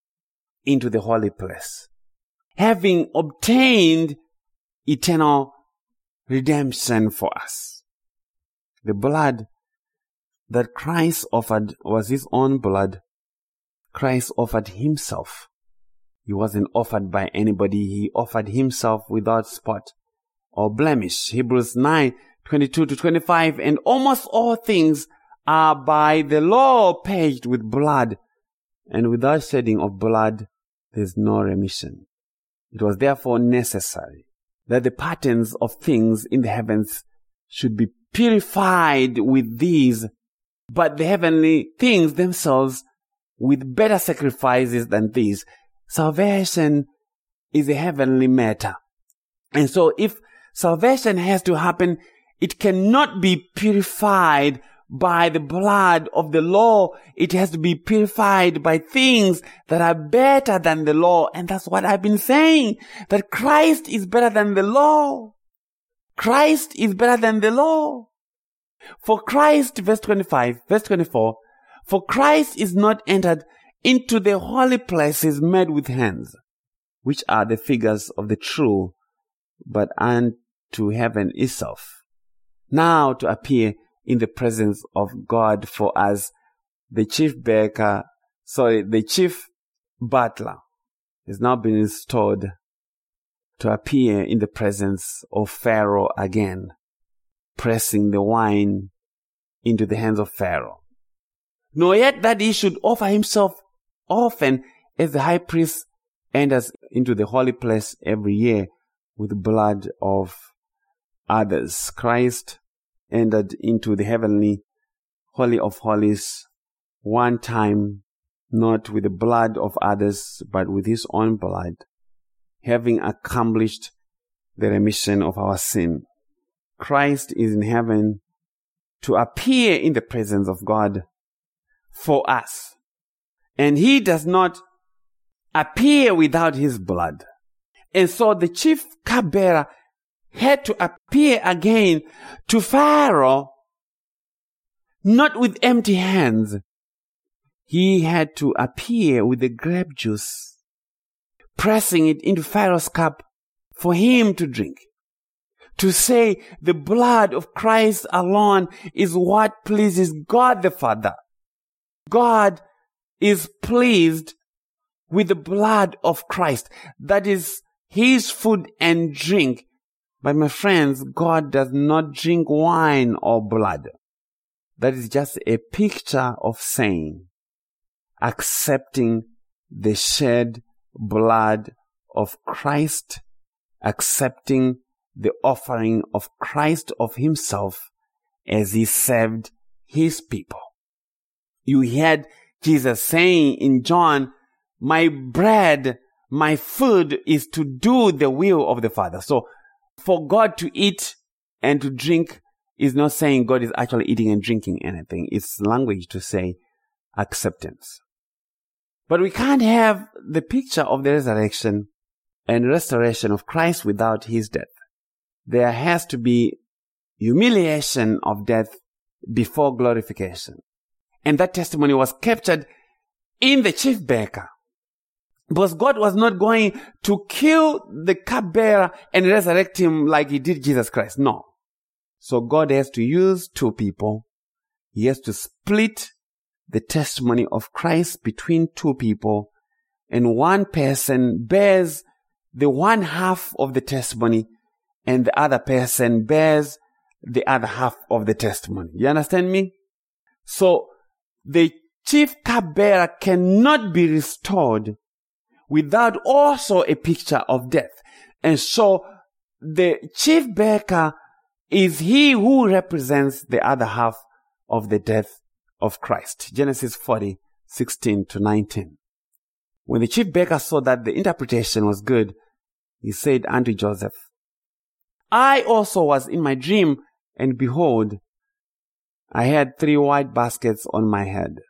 into the holy place, having obtained eternal redemption for us. The blood that Christ offered was his own blood. Christ offered himself. He wasn't offered by anybody. He offered himself without spot or blemish. Hebrews nine twenty-two to twenty-five. And almost all things are by the law purged with blood, and without shedding of blood there is no remission. It was therefore necessary that the patterns of things in the heavens should be purified with these, but the heavenly things themselves with better sacrifices than these. Salvation is a heavenly matter. And so if salvation has to happen, it cannot be purified by the blood of the law. It has to be purified by things that are better than the law. And that's what I've been saying, that Christ is better than the law. Christ is better than the law. For Christ, verse twenty-five, verse twenty-four, for Christ is not entered into the holy places made with hands, which are the figures of the true, but unto heaven itself, now to appear in the presence of God for us. The chief baker, sorry, the chief butler is now been restored to appear in the presence of Pharaoh again, pressing the wine into the hands of Pharaoh. Nor yet that he should offer himself often, as the high priest enters into the holy place every year with blood of others. Christ entered into the heavenly holy of holies one time, not with the blood of others, but with his own blood, having accomplished the remission of our sin. Christ is in heaven to appear in the presence of God for us. And he does not appear without his blood. And so the chief cupbearer had to appear again to Pharaoh, not with empty hands. He had to appear with the grape juice, pressing it into Pharaoh's cup for him to drink. To say the blood of Christ alone is what pleases God the Father. God is pleased with the blood of Christ. That is his food and drink. But my friends, God does not drink wine or blood. That is just a picture of saying, accepting the shed blood of Christ, accepting the offering of Christ of himself as he served his people. You heard Jesus saying in John, my bread, my food is to do the will of the Father. So for God to eat and to drink is not saying God is actually eating and drinking anything. It's language to say acceptance. But we can't have the picture of the resurrection and restoration of Christ without his death. There has to be humiliation of death before glorification. And that testimony was captured in the chief baker. Because God was not going to kill the cupbearer and resurrect him like he did Jesus Christ. No. So God has to use two people. He has to split the testimony of Christ between two people. And one person bears the one half of the testimony and the other person bears the other half of the testimony. You understand me? So the chief cupbearer cannot be restored without also a picture of death. And so the chief baker is he who represents the other half of the death of Christ. Genesis forty, sixteen to nineteen. When the chief baker saw that the interpretation was good, he said unto Joseph, I also was in my dream, and behold, I had three white baskets on my head.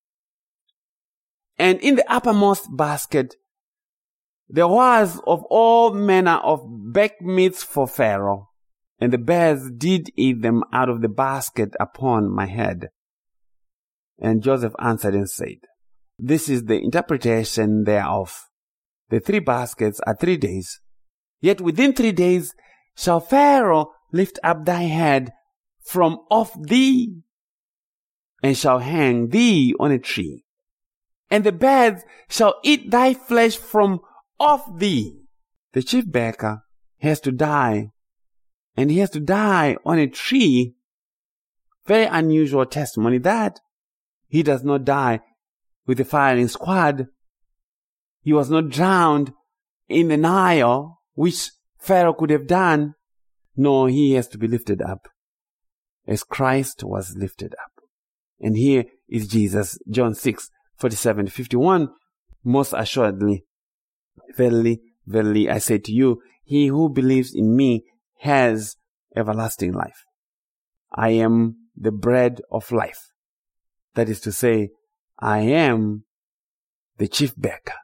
And in the uppermost basket, there was of all manner of baked meats for Pharaoh, and the bears did eat them out of the basket upon my head. And Joseph answered and said, This is the interpretation thereof. The three baskets are three days. Yet within three days shall Pharaoh lift up thy head from off thee, and shall hang thee on a tree. And the birds shall eat thy flesh from off thee. The chief baker has to die, and he has to die on a tree. Very unusual testimony that he does not die with the firing squad. He was not drowned in the Nile, which Pharaoh could have done. No, he has to be lifted up as Christ was lifted up. And here is Jesus, John six, forty-seven to fifty-one. Most assuredly, verily, verily, I say to you, he who believes in me has everlasting life. I am the bread of life. That is to say, I am the chief baker.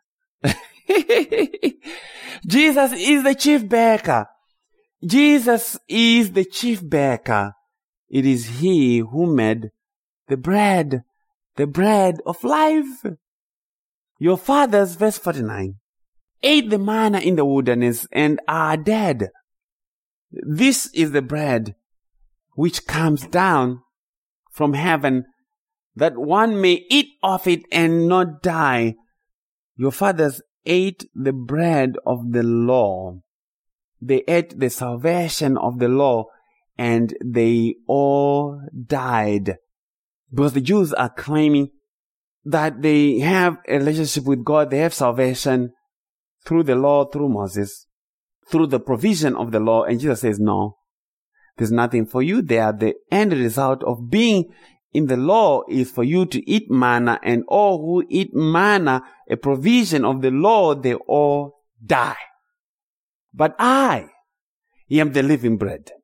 Jesus is the chief baker. Jesus is the chief baker. It is he who made the bread, the bread of life. Your fathers, verse forty-nine, ate the manna in the wilderness and are dead. This is the bread which comes down from heaven, that one may eat of it and not die. Your fathers ate the bread of the law. They ate the salvation of the law, and they all died. Because the Jews are claiming that they have a relationship with God, they have salvation through the law, through Moses, through the provision of the law. And Jesus says, no, there's nothing for you there. The end result of being in the law is for you to eat manna, and all who eat manna, a provision of the law, they all die. But I am the living bread.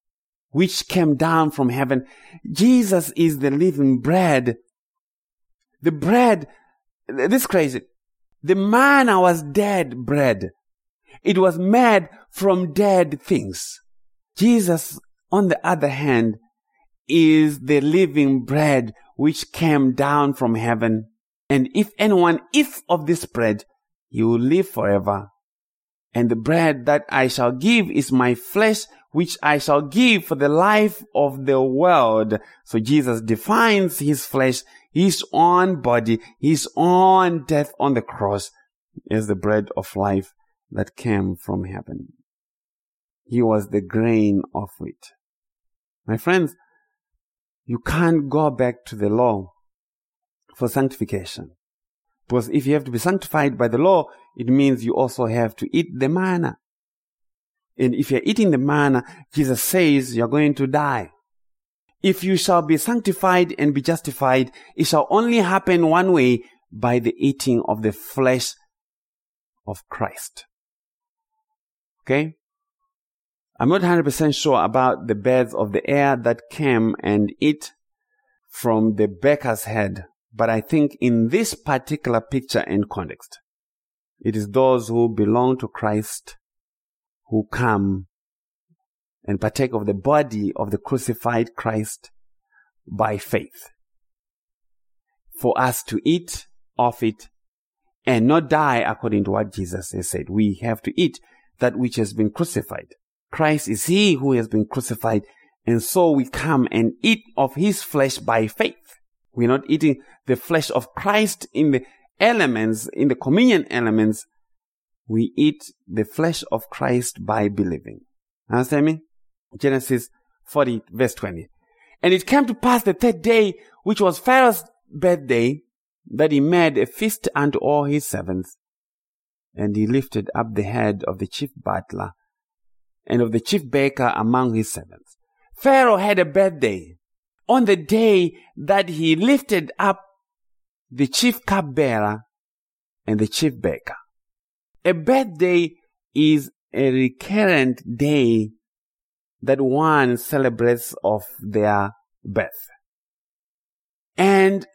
which came down from heaven. Jesus is the living bread. The bread, this is crazy. The manna was dead bread. It was made from dead things. Jesus, on the other hand, is the living bread which came down from heaven. And if anyone eats of this bread, he will live forever. And the bread that I shall give is my flesh, which I shall give for the life of the world. So Jesus defines his flesh, his own body, his own death on the cross as the bread of life that came from heaven. He was the grain of wheat. My friends, you can't go back to the law for sanctification. Because if you have to be sanctified by the law, it means you also have to eat the manna. And if you're eating the manna, Jesus says you're going to die. If you shall be sanctified and be justified, it shall only happen one way, by the eating of the flesh of Christ. Okay? I'm not one hundred percent sure about the birds of the air that came and eat from the baker's head. But I think in this particular picture and context, it is those who belong to Christ who come and partake of the body of the crucified Christ by faith. For us to eat of it and not die according to what Jesus has said. We have to eat that which has been crucified. Christ is he who has been crucified, and so we come and eat of his flesh by faith. We're not eating the flesh of Christ in the elements, in the communion elements. We eat the flesh of Christ by believing. Understand me? Genesis forty, verse twenty. And it came to pass the third day, which was Pharaoh's birthday, that he made a feast unto all his servants. And he lifted up the head of the chief butler and of the chief baker among his servants. Pharaoh had a birthday on the day that he lifted up the chief cupbearer and the chief baker. A birthday is a recurrent day that one celebrates of their birth. And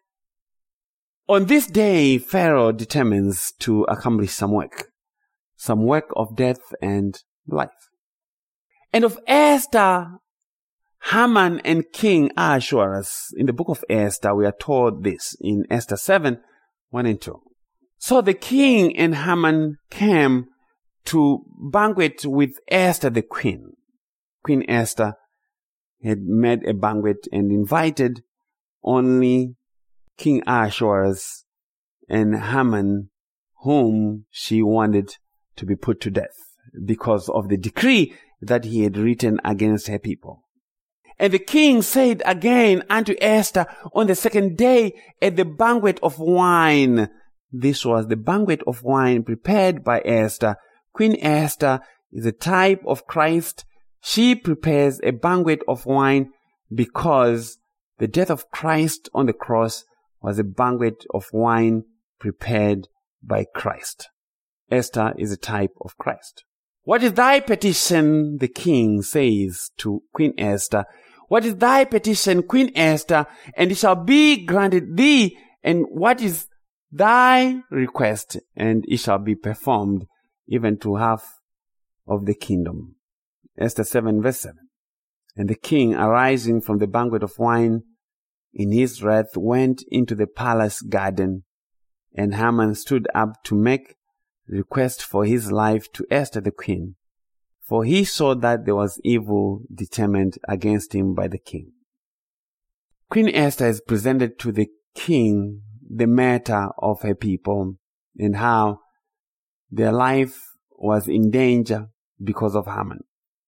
on this day, Pharaoh determines to accomplish some work, some work of death and life. And of Esther, Haman, and King Ahasuerus, in the book of Esther, we are told this in Esther seven, one and two. So the king and Haman came to banquet with Esther the queen. Queen Esther had made a banquet and invited only King Ahasuerus and Haman, whom she wanted to be put to death because of the decree that he had written against her people. And the king said again unto Esther on the second day at the banquet of wine. This was the banquet of wine prepared by Esther. Queen Esther is a type of Christ. She prepares a banquet of wine because the death of Christ on the cross was a banquet of wine prepared by Christ. Esther is a type of Christ. What is thy petition? The king says to Queen Esther. What is thy petition, Queen Esther? And it shall be granted thee. And what is thy request? And it shall be performed, even to half of the kingdom. Esther seven, verse seven. And the king, arising from the banquet of wine, in his wrath went into the palace garden. And Haman stood up to make request for his life to Esther the queen, for he saw that there was evil determined against him by the king. Queen Esther is presented to the king the matter of her people and how their life was in danger because of Haman.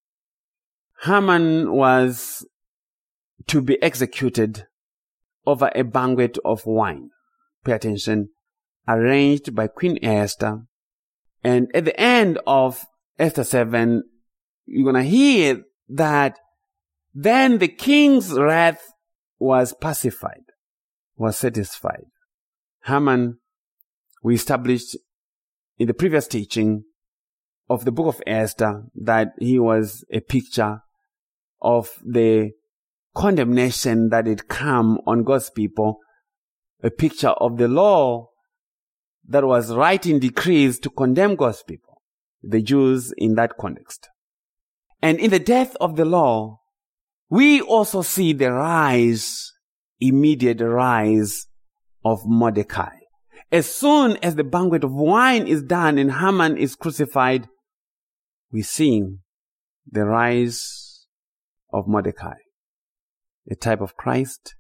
Haman was to be executed over a banquet of wine. Pay attention. Arranged by Queen Esther. And at the end of Esther seven, you're going to hear that then the king's wrath was pacified, was satisfied. Haman, we established in the previous teaching of the book of Esther that he was a picture of the condemnation that had come on God's people, a picture of the law that was writing decrees to condemn God's people, the Jews in that context. And in the death of the law, we also see the rise, immediate rise of Mordecai. As soon as the banquet of wine is done and Haman is crucified, we see the rise of Mordecai, a type of Christ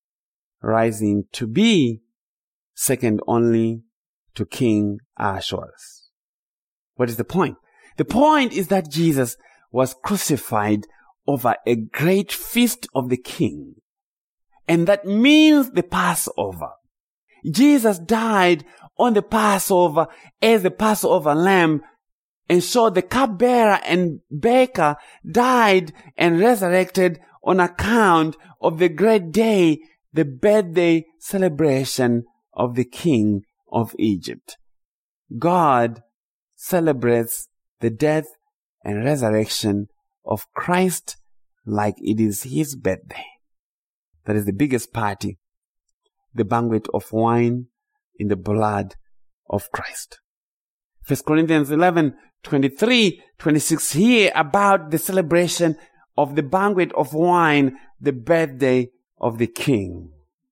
rising to be second only to King Ahasuerus. What is the point? The point is that Jesus was crucified over a great feast of the king. And that means the Passover. Jesus died on the Passover as the Passover lamb. And so the cupbearer and baker died and resurrected on account of the great day, the birthday celebration of the king of Egypt. God celebrates the death and resurrection of Christ like it is his birthday. That is the biggest party, the banquet of wine in the blood of Christ. First Corinthians eleven, twenty-three, twenty-six here about the celebration of the banquet of wine, the birthday of the king.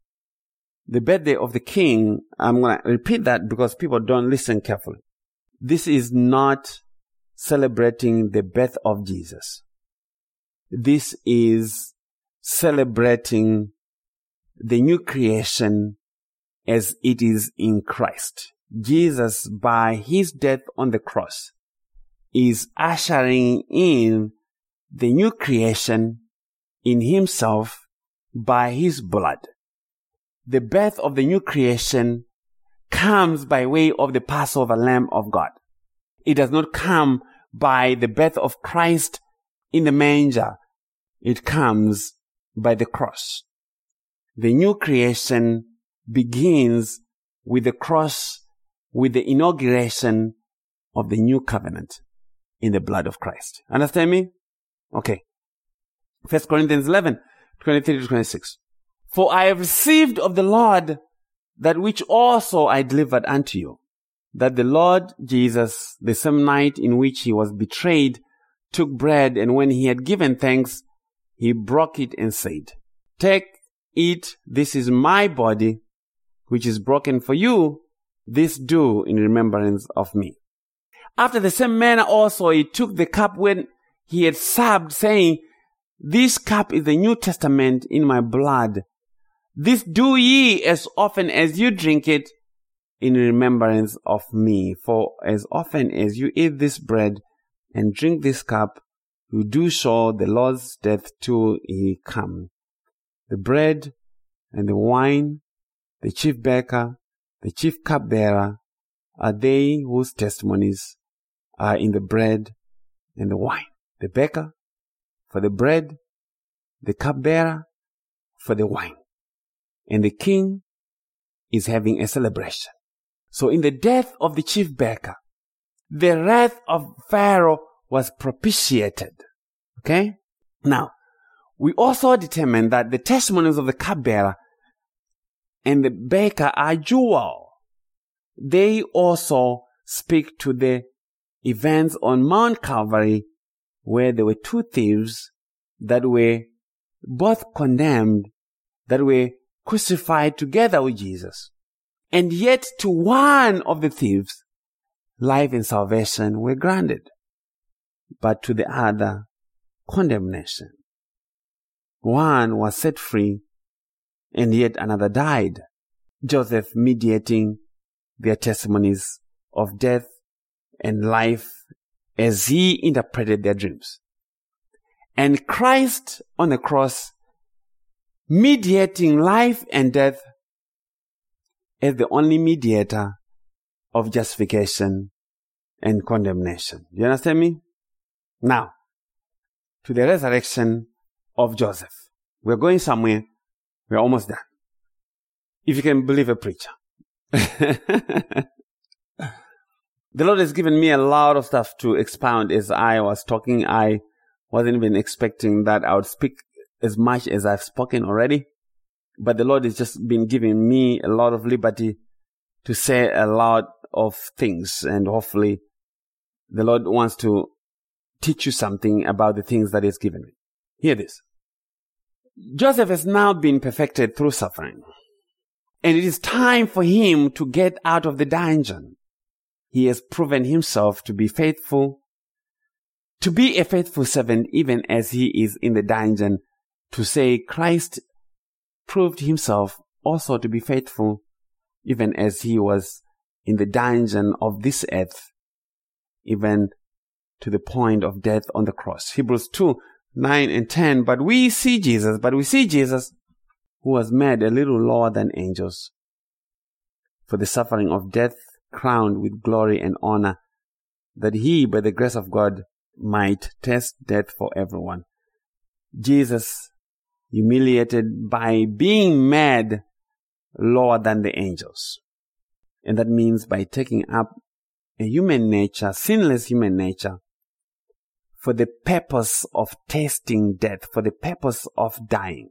The birthday of the king, I'm going to repeat that because people don't listen carefully. This is not celebrating the birth of Jesus. This is celebrating the new creation as it is in Christ. Jesus, by his death on the cross, is ushering in the new creation in himself by his blood. The birth of the new creation comes by way of the Passover Lamb of God. It does not come by the birth of Christ in the manger. It comes by the cross. The new creation begins with the cross, with the inauguration of the new covenant in the blood of Christ. Understand me? Okay. First Corinthians eleven, twenty-three to twenty-six. For I have received of the Lord that which also I delivered unto you, that the Lord Jesus, the same night in which he was betrayed, took bread, and when he had given thanks, he broke it and said, Take, eat, this is my body, which is broken for you. This do in remembrance of me. After the same manner also he took the cup when he had supped, saying, This cup is the New Testament in my blood. This do ye as often as you drink it in remembrance of me. For as often as you eat this bread and drink this cup, you do show the Lord's death till he come. The bread and the wine, the chief baker, the chief cupbearer, are they whose testimonies are in the bread and the wine. The baker for the bread, the cupbearer for the wine. And the king is having a celebration. So in the death of the chief baker, the wrath of Pharaoh was propitiated. Okay? Now, we also determined that the testimonies of the cupbearer and the baker are dual. They also speak to the events on Mount Calvary where there were two thieves that were both condemned, that were crucified together with Jesus. And yet to one of the thieves, life and salvation were granted, but to the other, condemnation. One was set free, and yet another died. Joseph mediating their testimonies of death and life as he interpreted their dreams. And Christ on the cross mediating life and death as the only mediator of justification and condemnation. Do you understand me? Now, to the resurrection of Joseph. We're going somewhere. We're almost done. If you can believe a preacher. The Lord has given me a lot of stuff to expound as I was talking. I wasn't even expecting that I would speak as much as I've spoken already. But the Lord has just been giving me a lot of liberty to say a lot of things. And hopefully the Lord wants to teach you something about the things that He's given me. Hear this. Joseph has now been perfected through suffering. And it is time for him to get out of the dungeon. He has proven himself to be faithful, to be a faithful servant even as he is in the dungeon, to say Christ proved himself also to be faithful even as he was in the dungeon of this earth, even to the point of death on the cross. Hebrews two, nine and ten. But we see Jesus, but we see Jesus who was made a little lower than angels for the suffering of death, crowned with glory and honor, that he, by the grace of God, might taste death for everyone. Jesus humiliated by being made lower than the angels. And that means by taking up a human nature, sinless human nature, for the purpose of tasting death, for the purpose of dying.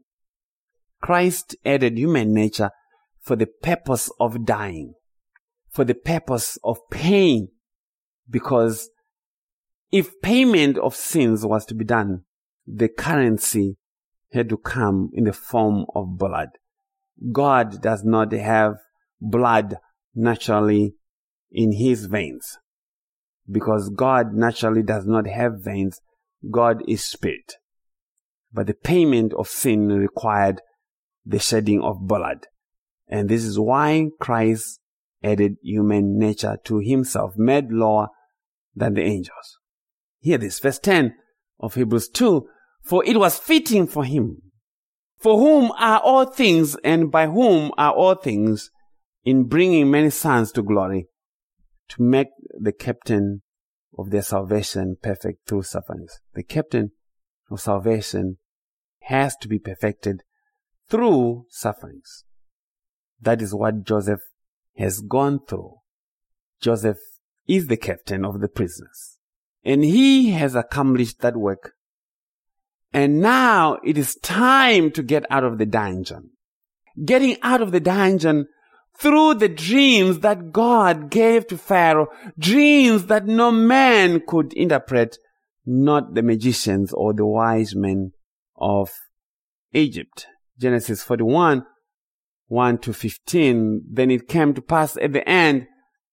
Christ added human nature for the purpose of dying, for the purpose of pain, because if payment of sins was to be done, the currency had to come in the form of blood. God does not have blood naturally in his veins, because God naturally does not have veins. God is spirit. But the payment of sin required the shedding of blood. And this is why Christ added human nature to himself, made lower than the angels. Hear this, verse ten of Hebrews two. For it was fitting for him, for whom are all things and by whom are all things, in bringing many sons to glory, to make the captain of their salvation perfect through sufferings. The captain of salvation has to be perfected through sufferings. That is what Joseph has gone through. Joseph is the captain of the prisoners, and he has accomplished that work. And now it is time to get out of the dungeon. Getting out of the dungeon through the dreams that God gave to Pharaoh, dreams that no man could interpret, not the magicians or the wise men of Egypt. Genesis forty-one, one to fifteen. Then it came to pass at the end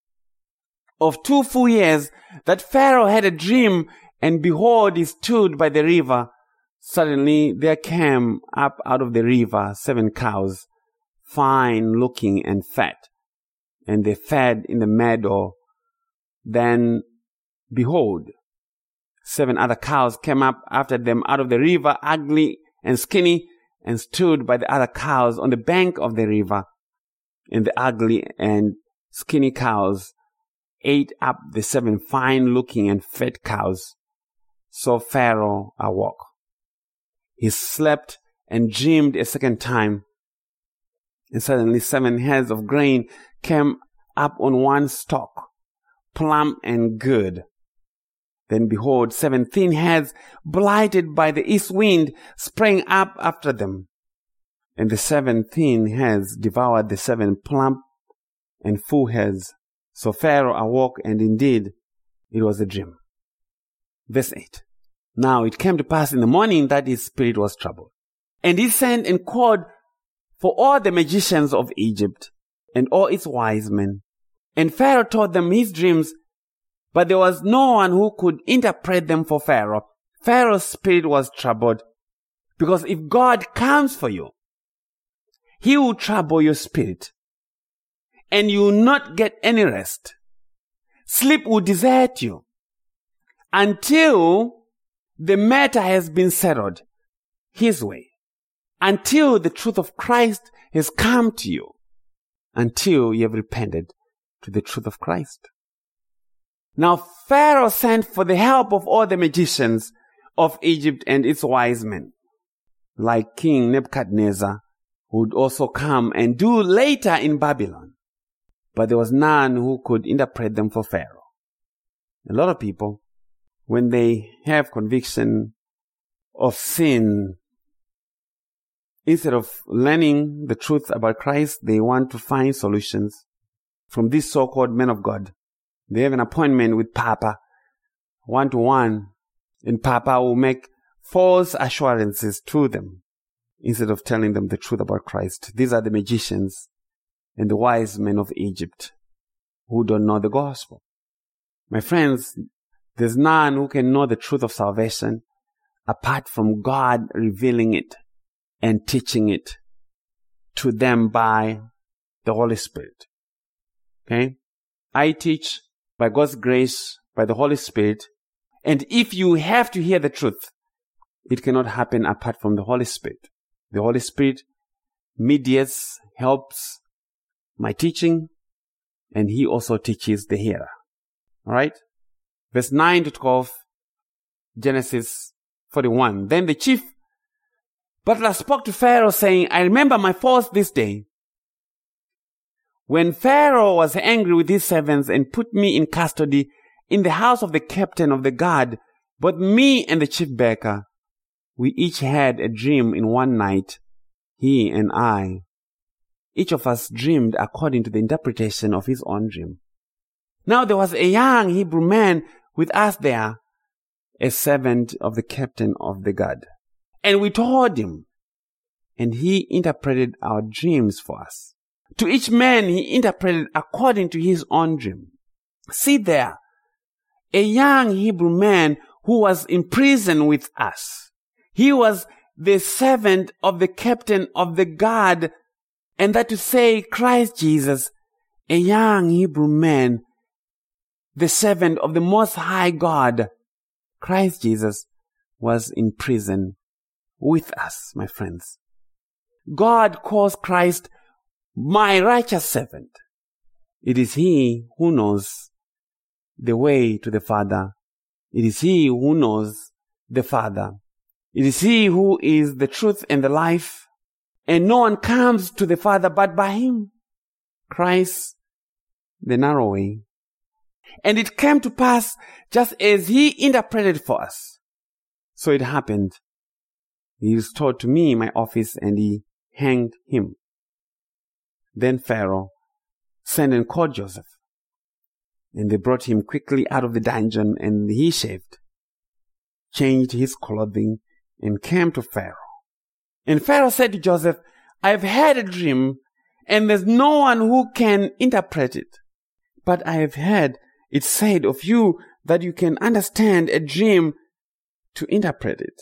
of two full years that Pharaoh had a dream, and behold, he stood by the river. Suddenly there came up out of the river seven cows, fine looking and fat, and they fed in the meadow. Then, behold, seven other cows came up after them out of the river, ugly and skinny, and stood by the other cows on the bank of the river. And the ugly and skinny cows ate up the seven fine looking and fat cows. So Pharaoh awoke. He slept and dreamed a second time. And suddenly seven heads of grain came up on one stalk, plump and good. Then behold, seven thin heads, blighted by the east wind, sprang up after them. And the seven thin heads devoured the seven plump and full heads. So Pharaoh awoke, and indeed it was a dream. Verse eight. Now it came to pass in the morning that his spirit was troubled. And he sent and called for all the magicians of Egypt and all its wise men. And Pharaoh told them his dreams, but there was no one who could interpret them for Pharaoh. Pharaoh's spirit was troubled, because if God comes for you, he will trouble your spirit, and you will not get any rest. Sleep will desert you until the matter has been settled his way, until the truth of Christ has come to you, until you have repented to the truth of Christ. Now Pharaoh sent for the help of all the magicians of Egypt and its wise men, like King Nebuchadnezzar, who would also come and do later in Babylon. But there was none who could interpret them for Pharaoh. A lot of people, when they have conviction of sin. Instead of learning the truth about Christ, they want to find solutions from these so-called men of God. They have an appointment with Papa, one-to-one, and Papa will make false assurances to them instead of telling them the truth about Christ. These are the magicians and the wise men of Egypt who don't know the gospel. My friends, there's none who can know the truth of salvation apart from God revealing it and teaching it to them by the Holy Spirit. Okay? I teach by God's grace, by the Holy Spirit. And if you have to hear the truth, it cannot happen apart from the Holy Spirit. The Holy Spirit mediates, helps my teaching, and He also teaches the hearer. Alright? Verse nine to twelve, Genesis forty-one. Then the chief butler spoke to Pharaoh, saying, I remember my faults this day. When Pharaoh was angry with his servants and put me in custody in the house of the captain of the guard, both me and the chief baker, we each had a dream in one night, he and I. Each of us dreamed according to the interpretation of his own dream. Now there was a young Hebrew man with us there, a servant of the captain of the guard. And we told him, and he interpreted our dreams for us. To each man he interpreted according to his own dream. See there, a young Hebrew man who was in prison with us. He was the servant of the captain of the guard, and that to say, Christ Jesus, a young Hebrew man, the servant of the Most High God, Christ Jesus, was in prison with us, my friends. God calls Christ my righteous servant. It is He who knows the way to the Father. It is He who knows the Father. It is He who is the truth and the life. And no one comes to the Father but by Him. Christ, the narrow way. And it came to pass just as He interpreted for us. So it happened. He restored to me my office and He hanged him. Then Pharaoh sent and called Joseph. And they brought him quickly out of the dungeon, and he shaved, changed his clothing, and came to Pharaoh. And Pharaoh said to Joseph, I have had a dream, and there's no one who can interpret it. But I have heard it said of you that you can understand a dream to interpret it.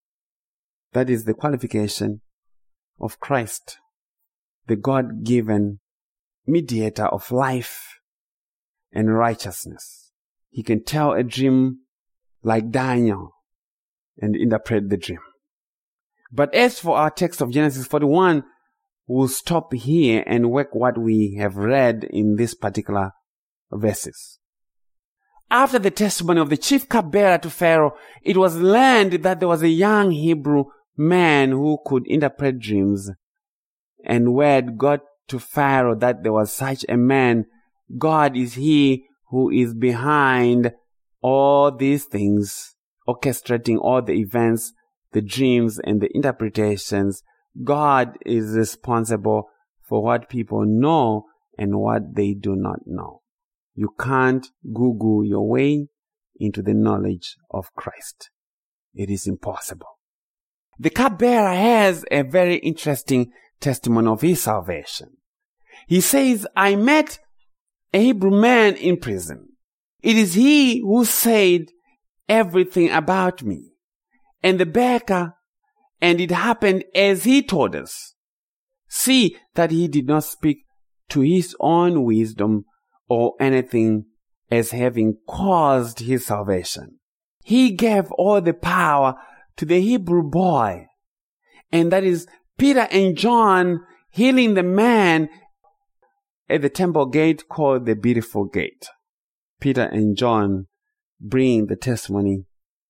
That is the qualification of Christ, the God-given mediator of life and righteousness. He can tell a dream like Daniel and interpret the dream. But as for our text of Genesis forty-one, we'll stop here and work what we have read in these particular verses. After the testimony of the chief cupbearer to Pharaoh, it was learned that there was a young Hebrew man who could interpret dreams. And word got to Pharaoh that there was such a man. God is He who is behind all these things, orchestrating all the events, the dreams, and the interpretations. God is responsible for what people know and what they do not know. You can't Google your way into the knowledge of Christ. It is impossible. The cupbearer has a very interesting testimony of his salvation. He says, I met a Hebrew man in prison. It is he who said everything about me. And the baker, and it happened as he told us. See that he did not speak to his own wisdom or anything as having caused his salvation. He gave all the power to the Hebrew boy. And that is Peter and John healing the man at the temple gate called the Beautiful Gate. Peter and John bring the testimony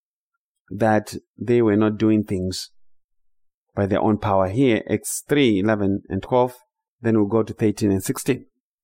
that they were not doing things by their own power. Here, Acts three, eleven and twelve. Then we'll go to thirteen and sixteen.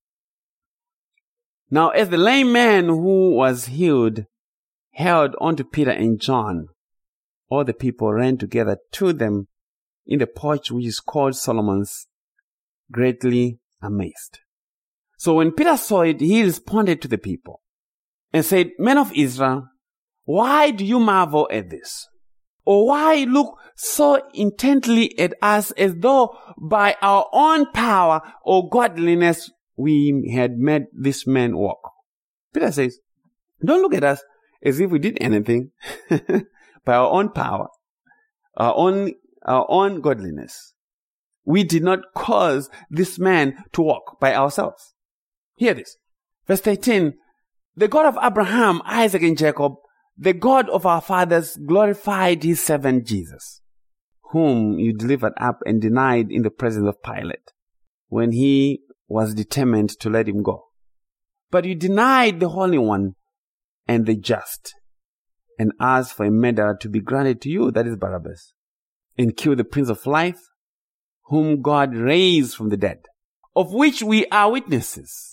Now, as the lame man who was healed held on to Peter and John, all the people ran together to them in the porch which is called Solomon's, greatly amazed. So when Peter saw it, he responded to the people and said, Men of Israel, why do you marvel at this? Or why look so intently at us as though by our own power or godliness we had made this man walk? Peter says, don't look at us as if we did anything by our own power, our own, our own godliness. We did not cause this man to walk by ourselves. Hear this. Verse thirteen, the God of Abraham, Isaac, and Jacob, the God of our fathers, glorified his servant Jesus, whom you delivered up and denied in the presence of Pilate, when he was determined to let him go. But you denied the Holy One and the just, and asked for a murderer to be granted to you, that is Barabbas, and killed the Prince of Life, whom God raised from the dead, of which we are witnesses.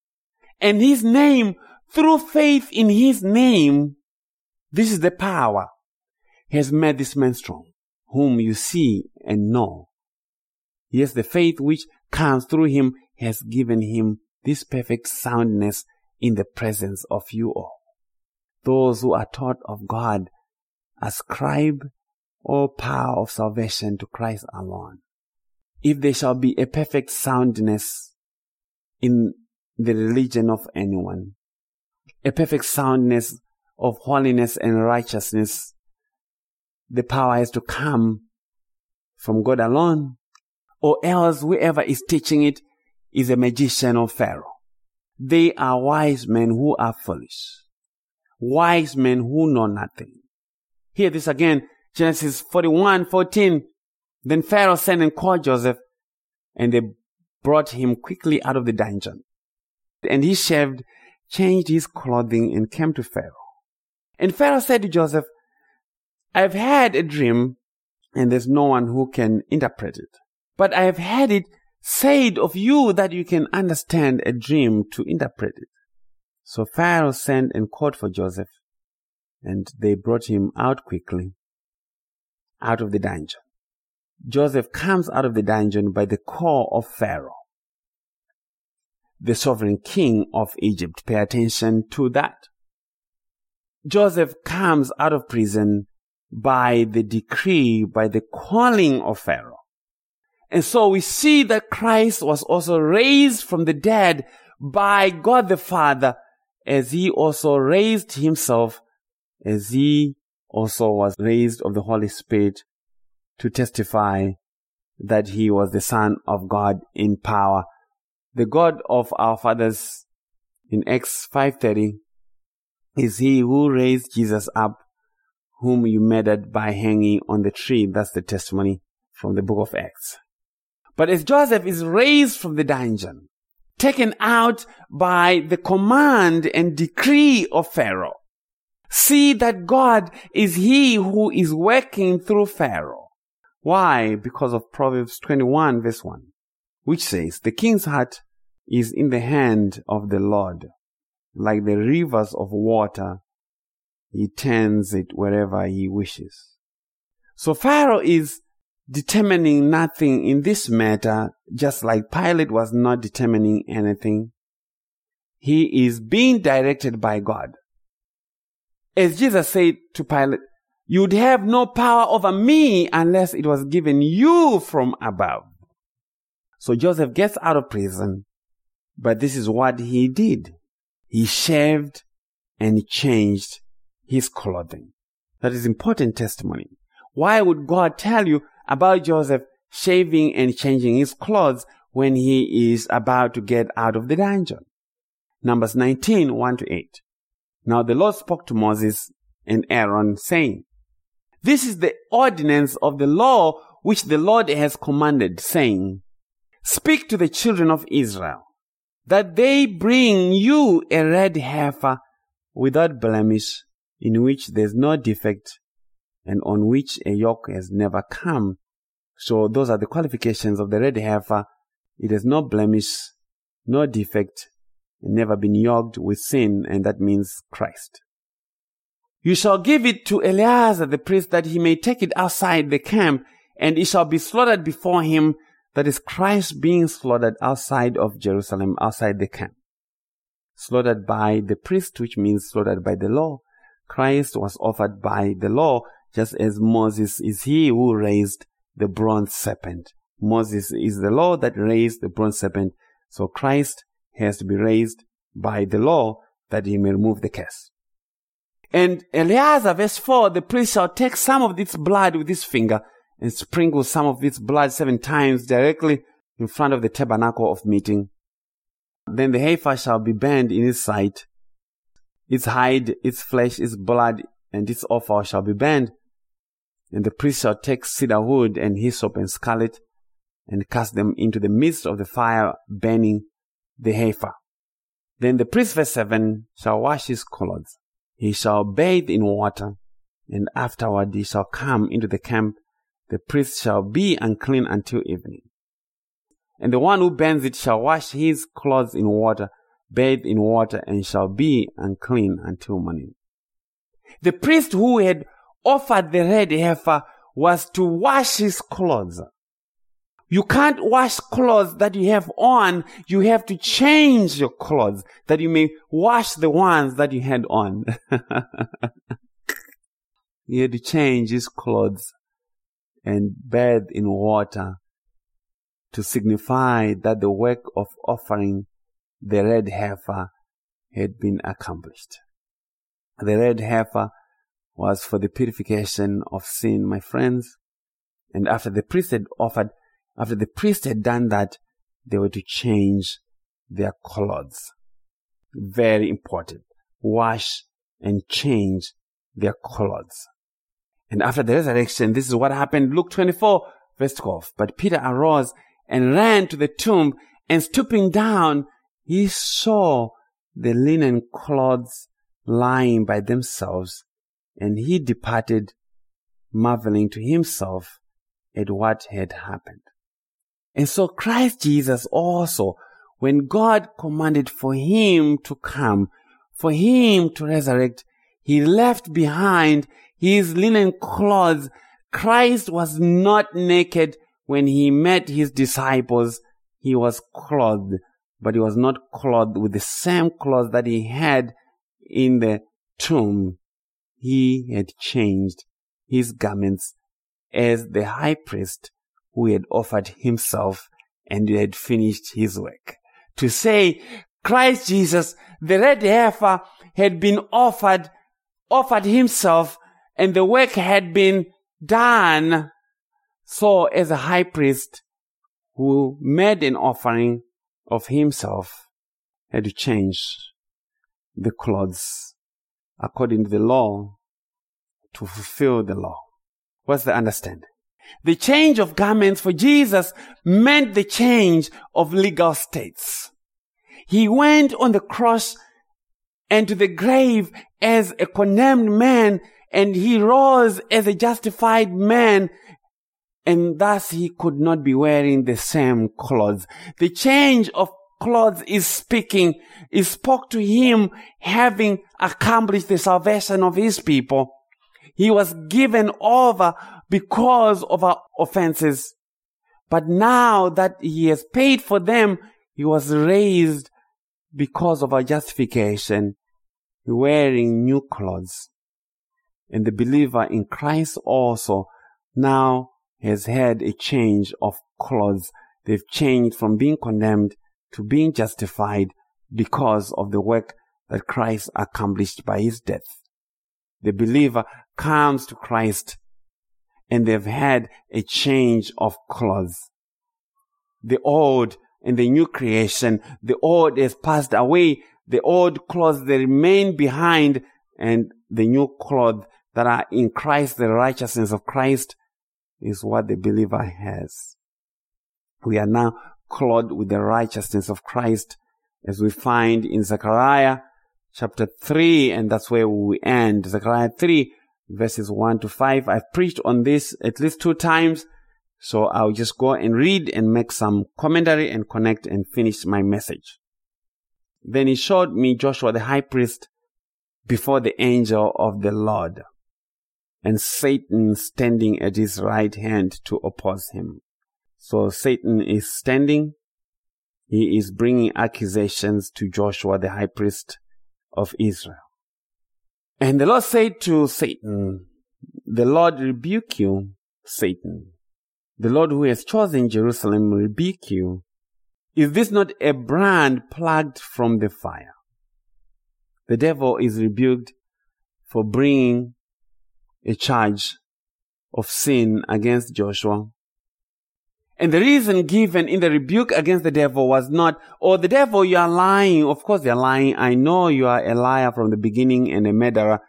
And his name, through faith in his name, this is the power, has made this man strong, whom you see and know. Yes, the faith which comes through him has given him this perfect soundness in the presence of you all. Those who are taught of God ascribe all power of salvation to Christ alone. If there shall be a perfect soundness in the religion of anyone, a perfect soundness of holiness and righteousness, the power has to come from God alone, or else whoever is teaching it is a magician or Pharaoh. They are wise men who are foolish, wise men who know nothing. Hear this again, Genesis forty-one fourteen. Then Pharaoh sent and called Joseph, and they brought him quickly out of the dungeon. And he shaved, changed his clothing, and came to Pharaoh. And Pharaoh said to Joseph, I've had a dream, and there's no one who can interpret it. But I have had it said of you that you can understand a dream to interpret it. So Pharaoh sent and called for Joseph, and they brought him out quickly, out of the dungeon. Joseph comes out of the dungeon by the call of Pharaoh, the sovereign king of Egypt. Pay attention to that. Joseph comes out of prison by the decree, by the calling of Pharaoh. And so we see that Christ was also raised from the dead by God the Father, as he also raised himself, as he also was raised of the Holy Spirit, to testify that he was the Son of God in power. The God of our fathers in Acts five thirty is he who raised Jesus up, whom you murdered by hanging on the tree. That's the testimony from the book of Acts. But as Joseph is raised from the dungeon, taken out by the command and decree of Pharaoh, see that God is he who is working through Pharaoh. Why? Because of Proverbs twenty-one verse one, which says, the king's heart is in the hand of the Lord. Like the rivers of water, he turns it wherever he wishes. So Pharaoh is determining nothing in this matter, just like Pilate was not determining anything. He is being directed by God. As Jesus said to Pilate, you'd have no power over me unless it was given you from above. So Joseph gets out of prison, but this is what he did. He shaved and changed his clothing. That is important testimony. Why would God tell you about Joseph shaving and changing his clothes when he is about to get out of the dungeon? Numbers nineteen, one to eight. Now the Lord spoke to Moses and Aaron, saying, this is the ordinance of the law which the Lord has commanded, saying, speak to the children of Israel, that they bring you a red heifer without blemish, in which there is no defect, and on which a yoke has never come. So those are the qualifications of the red heifer. It has no blemish, no defect, and never been yoked with sin, and that means Christ. You shall give it to Eleazar the priest, that he may take it outside the camp, and it shall be slaughtered before him. That is Christ being slaughtered outside of Jerusalem, outside the camp. Slaughtered by the priest, which means slaughtered by the law. Christ was offered by the law, just as Moses is he who raised the bronze serpent. Moses is the law that raised the bronze serpent. So Christ has to be raised by the law that he may remove the curse. And Eleazar, verse four, the priest shall take some of this blood with his finger and sprinkle some of this blood seven times directly in front of the tabernacle of meeting. Then the heifer shall be burned in his sight. Its hide, its flesh, its blood, and its offal shall be burned. And the priest shall take cedar wood and hyssop and scarlet and cast them into the midst of the fire, burning the heifer. Then the priest, verse seven, shall wash his clothes. He shall bathe in water, and afterward he shall come into the camp. The priest shall be unclean until evening. And the one who burns it shall wash his clothes in water, bathe in water, and shall be unclean until morning. The priest who had offered the red heifer was to wash his clothes. You can't wash clothes that you have on. You have to change your clothes that you may wash the ones that you had on. He had to change his clothes and bathe in water to signify that the work of offering the red heifer had been accomplished. The red heifer was for the purification of sin, my friends. And after the priest had offered, after the priest had done that, they were to change their clothes. Very important. Wash and change their clothes. And after the resurrection, this is what happened. Luke twenty-four, verse twelve. But Peter arose and ran to the tomb, and stooping down, he saw the linen clothes lying by themselves, and he departed, marveling to himself at what had happened. And so Christ Jesus also, when God commanded for him to come, for him to resurrect, he left behind his linen clothes. Christ was not naked when he met his disciples. He was clothed, but he was not clothed with the same clothes that he had in the tomb. He had changed his garments as the high priest who had offered himself and had finished his work. To say Christ Jesus, the red heifer, had been offered, offered himself, and the work had been done. So as a high priest who made an offering of himself, had to change the clothes according to the law to fulfill the law. What's the understanding? The change of garments for Jesus meant the change of legal states. He went on the cross and to the grave as a condemned man, and he rose as a justified man, and thus he could not be wearing the same clothes. The change of clothes is speaking, is spoke to him having accomplished the salvation of his people. He was given over because of our offenses. But now that he has paid for them, he was raised because of our justification, wearing new clothes. And the believer in Christ also now has had a change of clothes. They've changed from being condemned to being justified because of the work that Christ accomplished by his death. The believer comes to Christ and they've had a change of clothes. The old and the new creation, the old has passed away, the old clothes, they remain behind, and the new clothes that are in Christ, the righteousness of Christ, is what the believer has. We are now clothed with the righteousness of Christ, as we find in Zechariah chapter three, and that's where we end. Zechariah three, verses one to five. I've preached on this at least two times, so I'll just go and read and make some commentary and connect and finish my message. Then he showed me Joshua the high priest before the angel of the Lord, and Satan standing at his right hand to oppose him. So Satan is standing. He is bringing accusations to Joshua, the high priest of Israel. And the Lord said to Satan, "The Lord rebuke you, Satan. The Lord who has chosen Jerusalem rebuke you. Is this not a brand plucked from the fire?" The devil is rebuked for bringing a charge of sin against Joshua. And the reason given in the rebuke against the devil was not, "Oh, the devil, you are lying." Of course you're lying. I know you are a liar from the beginning and a murderer.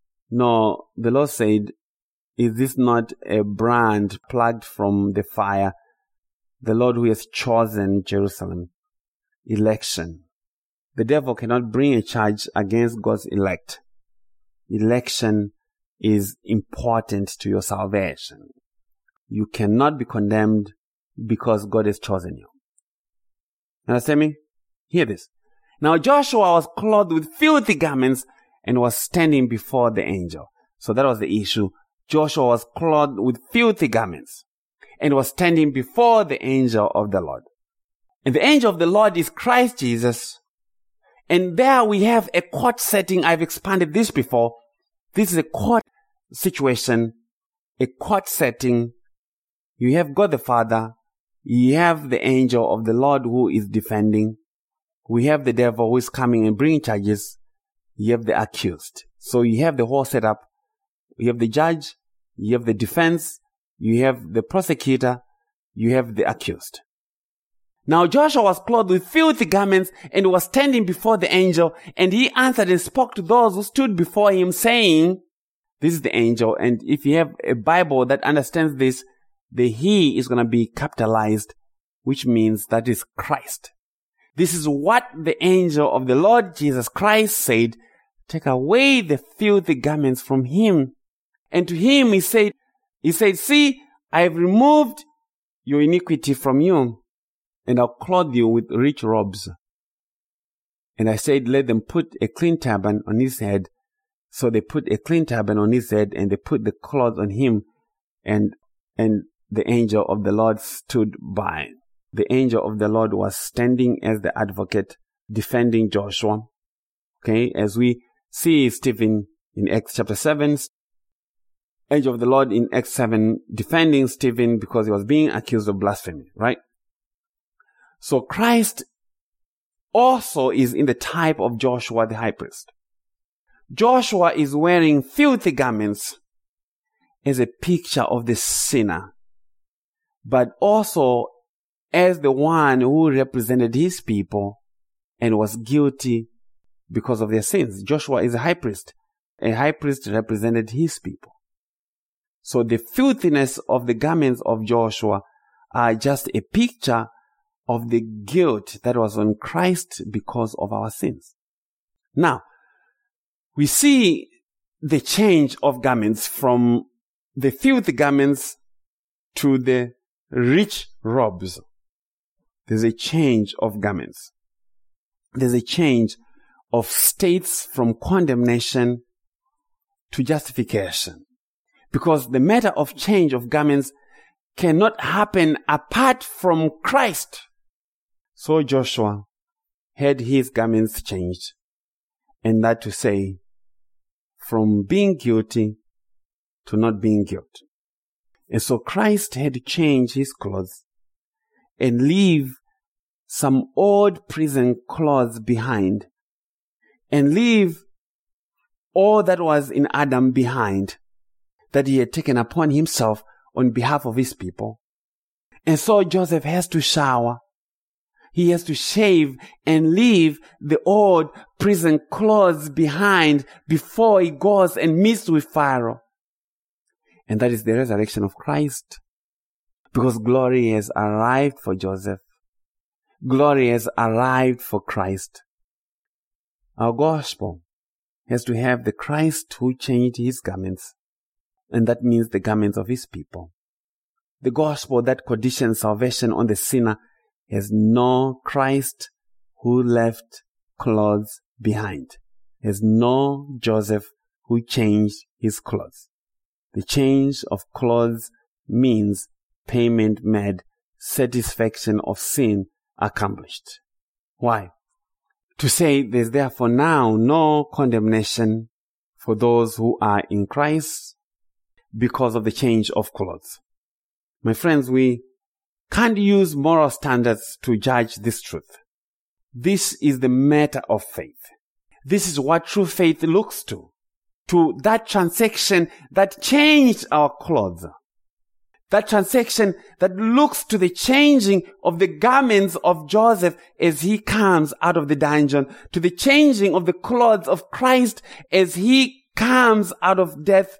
No, the Lord said, "Is this not a brand plucked from the fire?" The Lord who has chosen Jerusalem. Election. The devil cannot bring a charge against God's elect. Election is important to your salvation. You cannot be condemned because God has chosen you. Understand me? Hear this. Now Joshua was clothed with filthy garments and was standing before the angel. So that was the issue. Joshua was clothed with filthy garments and was standing before the angel of the Lord. And the angel of the Lord is Christ Jesus. And there we have a court setting. I've expanded this before. This is a court situation, a court setting. You have God the Father. You have the angel of the Lord who is defending. We have the devil who is coming and bringing charges. You have the accused. So you have the whole setup. You have the judge. You have the defense. You have the prosecutor. You have the accused. Now Joshua was clothed with filthy garments and was standing before the angel, and he answered and spoke to those who stood before him, saying, this is the angel, and if you have a Bible that understands this, the he is going to be capitalized, which means that is Christ. This is what the angel of the Lord Jesus Christ said, "Take away the filthy garments from him." And to him he said, he said, "See, I have removed your iniquity from you, and I'll clothe you with rich robes." And I said, "Let them put a clean turban on his head." So they put a clean turban on his head, and they put the cloth on him, and and the angel of the Lord stood by. The angel of the Lord was standing as the advocate, defending Joshua. Okay, as we see Stephen in Acts chapter seven, angel of the Lord in Acts seven defending Stephen because he was being accused of blasphemy, right? So Christ also is in the type of Joshua the high priest. Joshua is wearing filthy garments as a picture of the sinner, but also as the one who represented his people and was guilty because of their sins. Joshua is a high priest. A high priest represented his people. So the filthiness of the garments of Joshua are just a picture of the guilt that was on Christ because of our sins. Now, we see the change of garments from the filthy garments to the rich robes. There's a change of garments. There's a change of states from condemnation to justification. Because the matter of change of garments cannot happen apart from Christ. So Joshua had his garments changed, and that to say, from being guilty to not being guilty. And so Christ had to change his clothes and leave some old prison clothes behind, and leave all that was in Adam behind, that he had taken upon himself on behalf of his people. And so Joseph has to shower. He has to shave and leave the old prison clothes behind before he goes and meets with Pharaoh. And that is the resurrection of Christ. Because glory has arrived for Joseph. Glory has arrived for Christ. Our gospel has to have the Christ who changed his garments. And that means the garments of his people. The gospel that conditions salvation on the sinner has no Christ who left clothes behind. as no Joseph who changed his clothes. The change of clothes means payment made, satisfaction of sin accomplished. Why? To say there's therefore now no condemnation for those who are in Christ because of the change of clothes. My friends, we can't use moral standards to judge this truth. This is the matter of faith. This is what true faith looks to. To that transaction that changed our clothes. That transaction that looks to the changing of the garments of Joseph as he comes out of the dungeon. To the changing of the clothes of Christ as he comes out of death.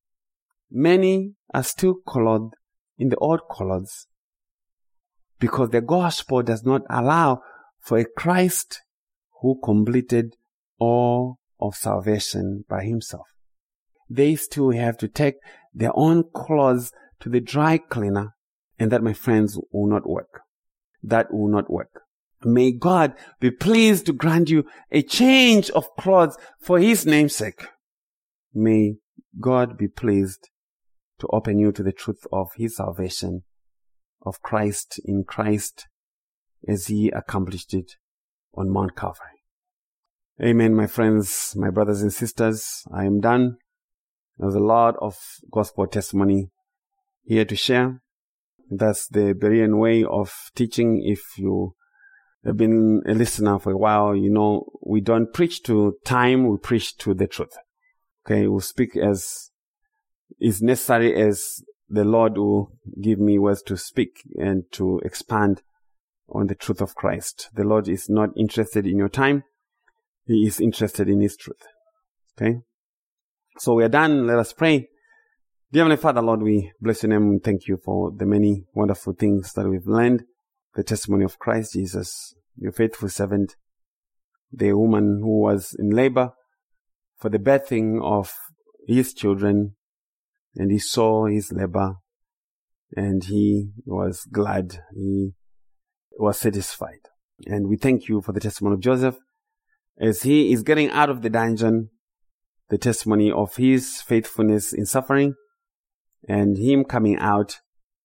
Many are still clothed in the old clothes because the gospel does not allow for a Christ who completed all of salvation by himself. They still have to take their own clothes to the dry cleaner, and that, my friends, will not work. That will not work. May God be pleased to grant you a change of clothes for his name's sake. May God be pleased to open you to the truth of his salvation, of Christ in Christ, as he accomplished it on Mount Calvary. Amen, my friends, my brothers and sisters. I am done. There's a lot of gospel testimony here to share. That's the Berean way of teaching. If you have been a listener for a while, you know we don't preach to time, we preach to the truth. Okay, we'll speak as is necessary, as the Lord will give me words to speak and to expand on the truth of Christ. The Lord is not interested in your time. He is interested in his truth. Okay? So we are done. Let us pray. Dear Heavenly Father, Lord, we bless your name and thank you for the many wonderful things that we've learned. The testimony of Christ Jesus, your faithful servant, the woman who was in labor for the birthing of his children, and he saw his labor, and he was glad, he was satisfied. And we thank you for the testimony of Joseph, as he is getting out of the dungeon, the testimony of his faithfulness in suffering, and him coming out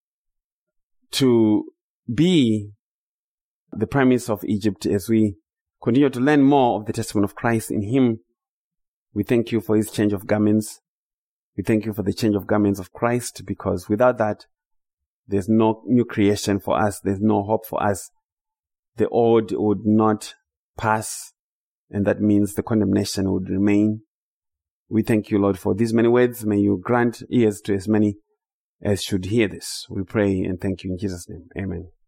to be the Prime Minister of Egypt. As we continue to learn more of the testimony of Christ in him, we thank you for his change of garments. We thank you for the change of garments of Christ, because without that, there's no new creation for us. There's no hope for us. The old would not pass, and that means the condemnation would remain. We thank you, Lord, for these many words. May you grant ears to as many as should hear this. We pray and thank you in Jesus' name. Amen.